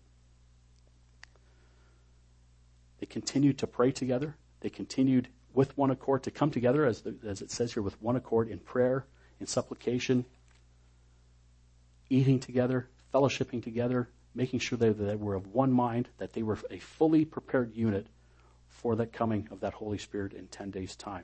They continued to pray together. They continued with one accord to come together, as, the, as it says here, with one accord in prayer, in supplication, eating together, fellowshipping together, making sure that they were of one mind, that they were a fully prepared unit for the coming of that Holy Spirit in ten days' time.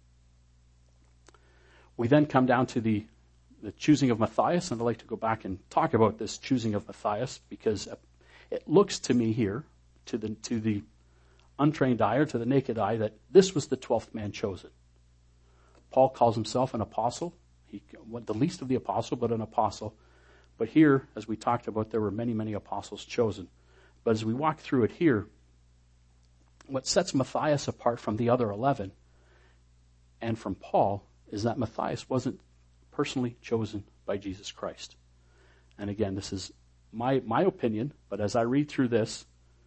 We then come down to the, the choosing of Matthias, and I'd like to go back and talk about this choosing of Matthias, because it looks to me here, to the to the untrained eye or to the naked eye that this was the twelfth man chosen. Paul calls himself an apostle. He, the least of the apostle, but an apostle. But here, as we talked about, there were many, many apostles chosen. But as we walk through it here, what sets Matthias apart from the other eleven and from Paul is that Matthias wasn't personally chosen by Jesus Christ. And again, this is my, my opinion, but as I read through this,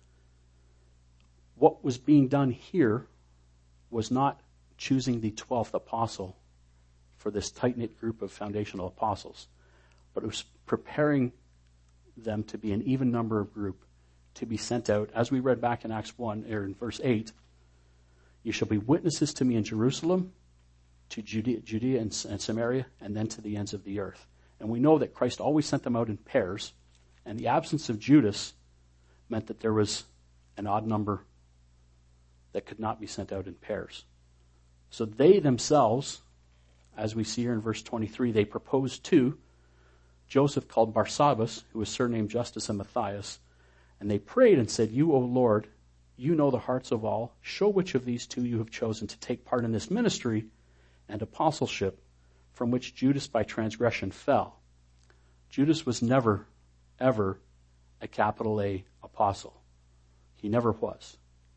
what was being done here was not choosing the twelfth apostle for this tight-knit group of foundational apostles, but it was preparing them to be an even number of group to be sent out, as we read back in Acts one, or in verse eight, you shall be witnesses to me in Jerusalem, to Judea, Judea and, and Samaria, and then to the ends of the earth. And we know that Christ always sent them out in pairs, and the absence of Judas meant that there was an odd number that could not be sent out in pairs. So they themselves, as we see here in verse twenty-three, they proposed two, Joseph called Barsabbas, who was surnamed Justus, and Matthias, and they prayed and said, you, O Lord, you know the hearts of all. Show which of these two you have chosen to take part in this ministry and apostleship from which Judas by transgression fell. Judas was never, ever a capital A apostle. He never was.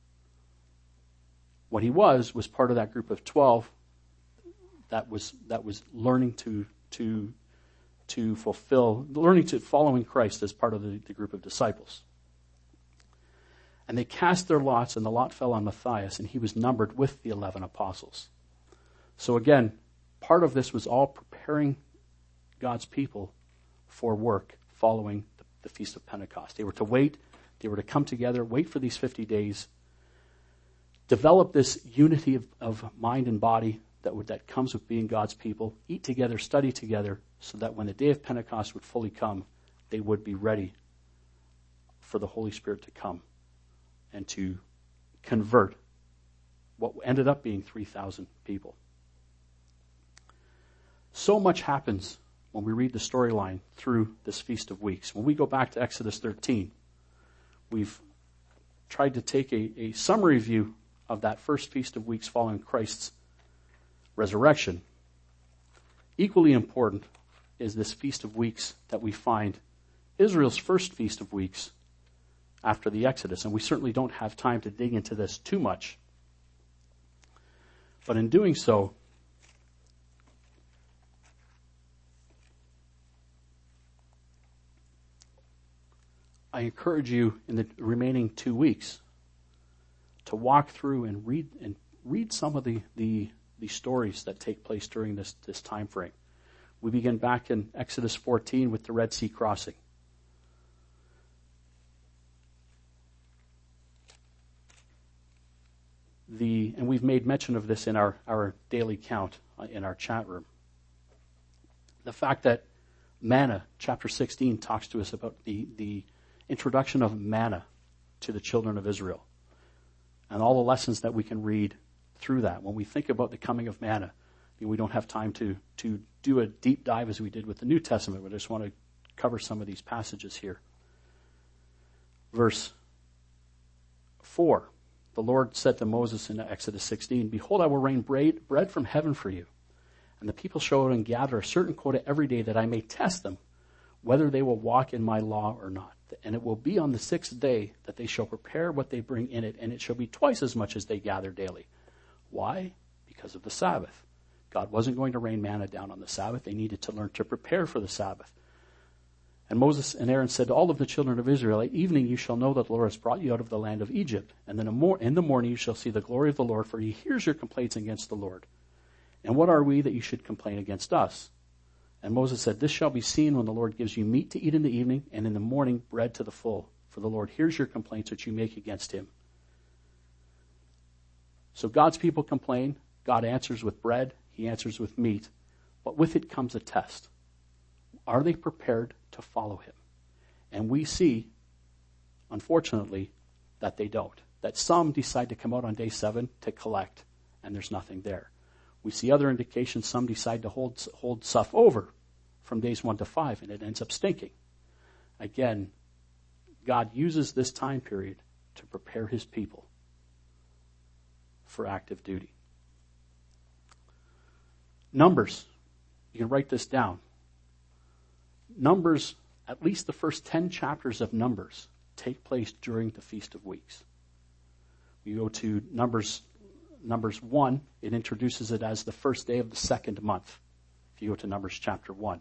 What he was was part of that group of twelve that was that was learning to to to fulfill, learning to following Christ as part of the, the group of disciples. And they cast their lots, and the lot fell on Matthias, and he was numbered with the eleven apostles. So again, part of this was all preparing God's people for work following the, the Feast of Pentecost. They were to wait, they were to come together, wait for these fifty days, develop this unity of, of mind and body that would, that comes with being God's people, eat together, study together, so that when the day of Pentecost would fully come, they would be ready for the Holy Spirit to come and to convert what ended up being three thousand people. So much happens when we read the storyline through this Feast of Weeks. When we go back to Exodus thirteen, we've tried to take a, a summary view of that first Feast of Weeks following Christ's resurrection. Equally important is this Feast of Weeks that we find Israel's first Feast of Weeks after the Exodus. And we certainly don't have time to dig into this too much. But in doing so, I encourage you in the remaining two weeks to walk through and read and read some of the, the, the stories that take place during this, this time frame. We begin back in Exodus fourteen with the Red Sea crossing. The, and we've made mention of this in our, our daily count in our chat room. The fact that manna, chapter sixteen, talks to us about the, the introduction of manna to the children of Israel and all the lessons that we can read through that. When we think about the coming of manna, I mean, we don't have time to, to do a deep dive as we did with the New Testament, but I just want to cover some of these passages here. Verse four, the Lord said to Moses in Exodus sixteen, behold, I will rain bread, bread from heaven for you, and the people shall and gather a certain quota every day that I may test them, whether they will walk in my law or not. And it will be on the sixth day that they shall prepare what they bring in it, and it shall be twice as much as they gather daily. Why? Because of the Sabbath. God wasn't going to rain manna down on the Sabbath. They needed to learn to prepare for the Sabbath. And Moses and Aaron said to all of the children of Israel, at evening you shall know that the Lord has brought you out of the land of Egypt. And then in the morning you shall see the glory of the Lord, for he hears your complaints against the Lord. And what are we that you should complain against us? And Moses said, this shall be seen when the Lord gives you meat to eat in the evening, and in the morning bread to the full. For the Lord hears your complaints which you make against him. So God's people complain. God answers with bread. He answers with meat. But with it comes a test. Are they prepared to follow him? And we see, unfortunately, that they don't. That some decide to come out on day seven to collect, and there's nothing there. We see other indications. Some decide to hold, hold stuff over from days one to five, and it ends up stinking. Again, God uses this time period to prepare his people for active duty. Numbers. You can write this down. Numbers, at least the first ten chapters of Numbers, take place during the Feast of Weeks. You go to Numbers, Numbers one, it introduces it as the first day of the second month. If you go to Numbers chapter one.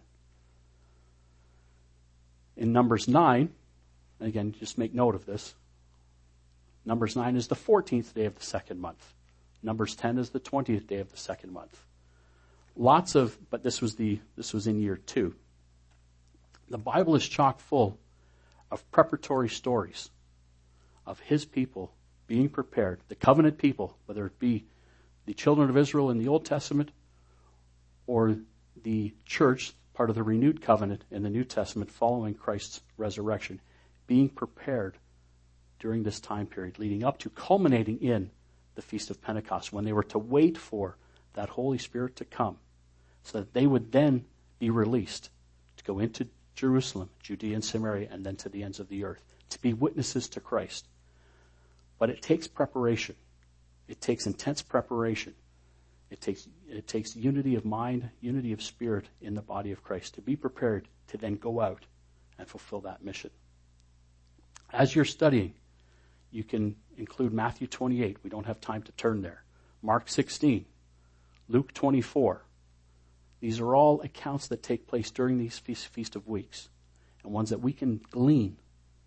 In Numbers nine, and again, just make note of this, Numbers nine is the fourteenth day of the second month. Numbers ten is the twentieth day of the second month. Lots of, but this was the, this was in year two. The Bible is chock full of preparatory stories of his people being prepared, the covenant people, whether it be the children of Israel in the Old Testament or the church, part of the renewed covenant in the New Testament following Christ's resurrection, being prepared during this time period, leading up to, culminating in the Feast of Pentecost, when they were to wait for that Holy Spirit to come, so that they would then be released to go into Jerusalem, Judea and Samaria, and then to the ends of the earth, to be witnesses to Christ. But it takes preparation. It takes intense preparation. It takes, it takes unity of mind, unity of spirit in the body of Christ to be prepared to then go out and fulfill that mission. As you're studying, you can include Matthew twenty-eight. We don't have time to turn there. Mark sixteen, Luke twenty-four. These are all accounts that take place during these Feast, Feast of Weeks, and ones that we can glean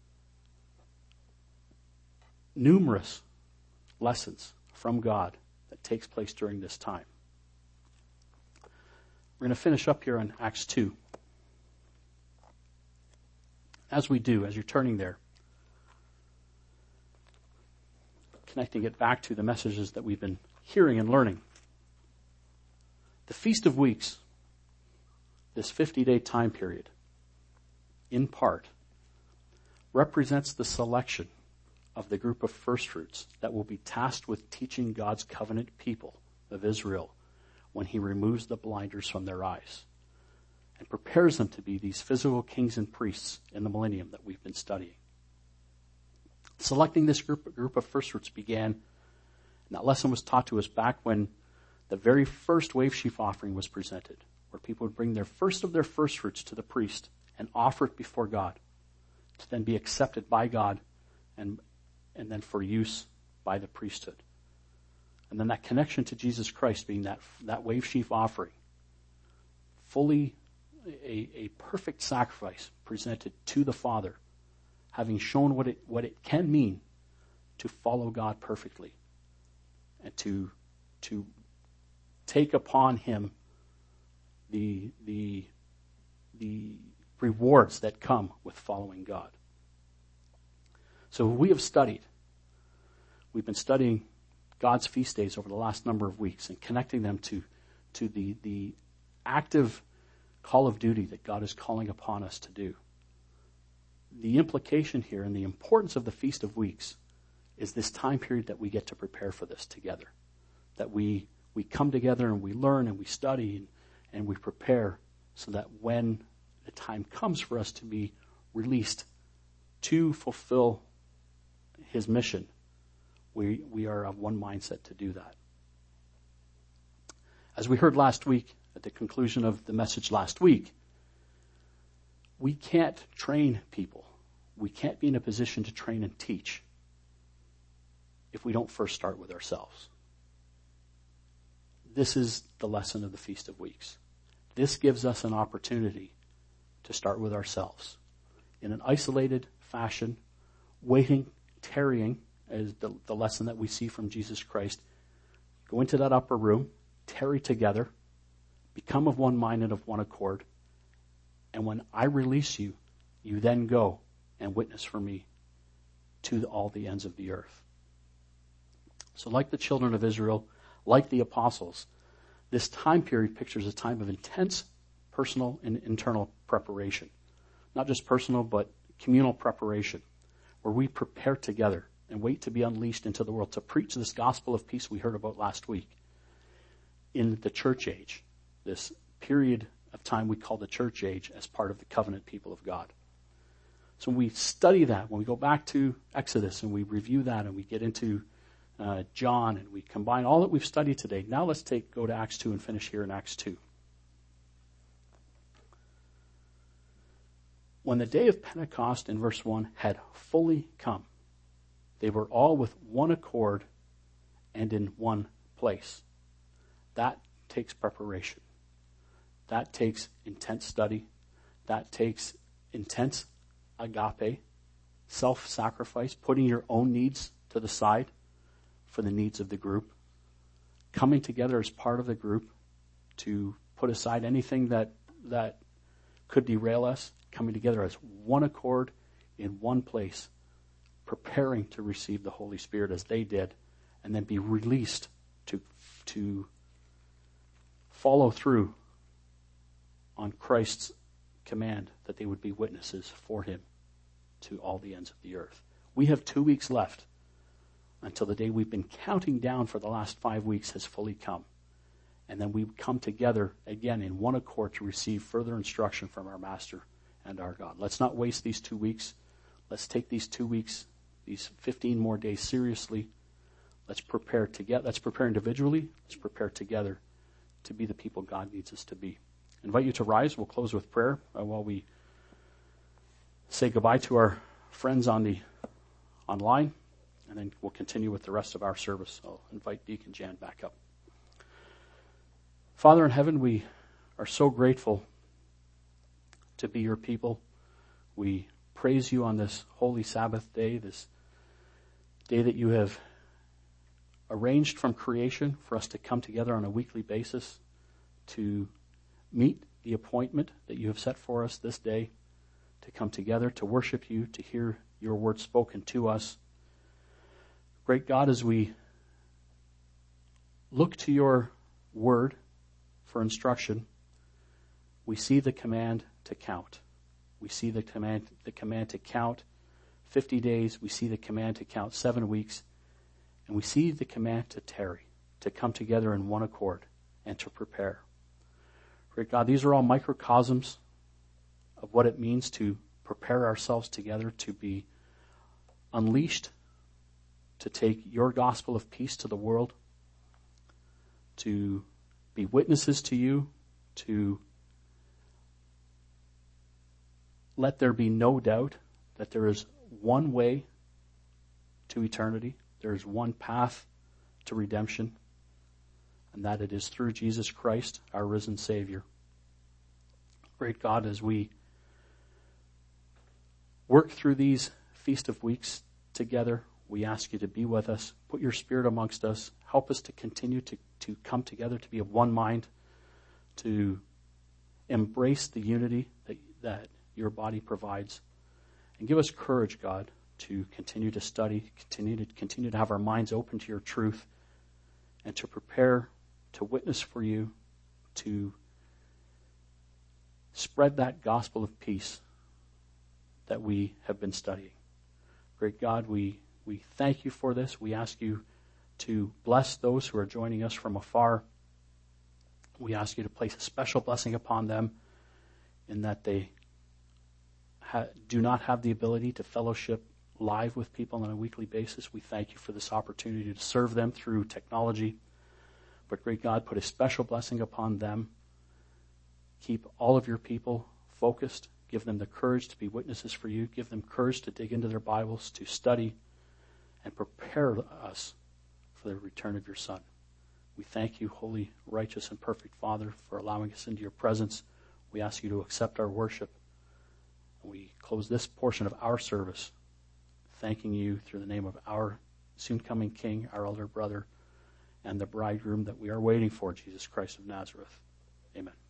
numerous lessons from God that takes place during this time. We're going to finish up here on Acts two. As we do, as you're turning there, connecting it back to the messages that we've been hearing and learning. The Feast of Weeks, this fifty-day time period, in part, represents the selection of the group of firstfruits that will be tasked with teaching God's covenant people of Israel when he removes the blinders from their eyes and prepares them to be these physical kings and priests in the millennium that we've been studying. Selecting this group, group of firstfruits began, and that lesson was taught to us back when the very first wave sheaf offering was presented, where people would bring their first of their firstfruits to the priest and offer it before God to then be accepted by God and and then for use by the priesthood. And then that connection to Jesus Christ being that, that wave sheaf offering, fully a, a perfect sacrifice presented to the Father, having shown what it, what it can mean to follow God perfectly and to, to take upon him the, the, the rewards that come with following God. So we have studied, we've been studying God's feast days over the last number of weeks and connecting them to, to the, the active call of duty that God is calling upon us to do. The implication here and the importance of the Feast of Weeks is this time period that we get to prepare for this together. That we, we come together and we learn and we study and, and we prepare so that when the time comes for us to be released to fulfill his mission, we, we are of one mindset to do that. As we heard last week, at the conclusion of the message last week, we can't train people. We can't be in a position to train and teach if we don't first start with ourselves. This is the lesson of the Feast of Weeks. This gives us an opportunity to start with ourselves in an isolated fashion, waiting, tarrying, as the, the lesson that we see from Jesus Christ. Go into that upper room, tarry together, become of one mind and of one accord, and when I release you, you then go and witness for me to all the ends of the earth. So like the children of Israel, like the apostles, this time period pictures a time of intense personal and internal preparation. Not just personal, but communal preparation, where we prepare together and wait to be unleashed into the world to preach this gospel of peace we heard about last week in the church age, this period of time we call the church age as part of the covenant people of God. So when we study that, when we go back to Exodus and we review that and we get into uh, John, and we combine all that we've studied today. Now let's take go to Acts two and finish here in Acts two. When the day of Pentecost, in verse one, had fully come, they were all with one accord and in one place. That takes preparation. That takes intense study. That takes intense agape, self-sacrifice, putting your own needs to the side for the needs of the group, coming together as part of the group to put aside anything that that could derail us, coming together as one accord in one place, preparing to receive the Holy Spirit as they did, and then be released to to follow through on Christ's command that they would be witnesses for him to all the ends of the earth. We have two weeks left until the day we've been counting down for the last five weeks has fully come. And then we come together again in one accord to receive further instruction from our Master and our God. Let's not waste these two weeks. Let's take these two weeks, these fifteen more days seriously. Let's prepare together. Let's prepare individually. Let's prepare together to be the people God needs us to be. I invite you to rise. We'll close with prayer uh, while we say goodbye to our friends on the online, and then we'll continue with the rest of our service. I'll invite Deacon Jan back up. Father in heaven, we are so grateful to be your people. We praise you on this holy Sabbath day, this day that you have arranged from creation for us to come together on a weekly basis to meet the appointment that you have set for us this day, to come together, to worship you, to hear your word spoken to us. Great God, as we look to your word for instruction, we see the command to count. We see the command, the command to count fifty days. We see the command to count seven weeks. And we see the command to tarry, to come together in one accord and to prepare. Great God, these are all microcosms of what it means to prepare ourselves together to be unleashed, to take your gospel of peace to the world, to be witnesses to you, to let there be no doubt that there is one way to eternity. There is one path to redemption, and that it is through Jesus Christ, our risen Savior. Great God, as we work through these Feast of Weeks together, we ask you to be with us, put your Spirit amongst us, help us to continue to, to come together, to be of one mind, to embrace the unity that, that your body provides. And give us courage, God, to continue to study, continue to continue to have our minds open to your truth, and to prepare to witness for you, to spread that gospel of peace that we have been studying. Great God, we, we thank you for this. We ask you to bless those who are joining us from afar. We ask you to place a special blessing upon them in that they ha- do not have the ability to fellowship live with people on a weekly basis. We thank you for this opportunity to serve them through technology. But great God, put a special blessing upon them. Keep all of your people focused. Give them the courage to be witnesses for you. Give them courage to dig into their Bibles, to study, and prepare us for the return of your Son. We thank you, holy, righteous, and perfect Father, for allowing us into your presence. We ask you to accept our worship. We close this portion of our service thanking you through the name of our soon-coming King, our elder brother, and the bridegroom that we are waiting for, Jesus Christ of Nazareth. Amen.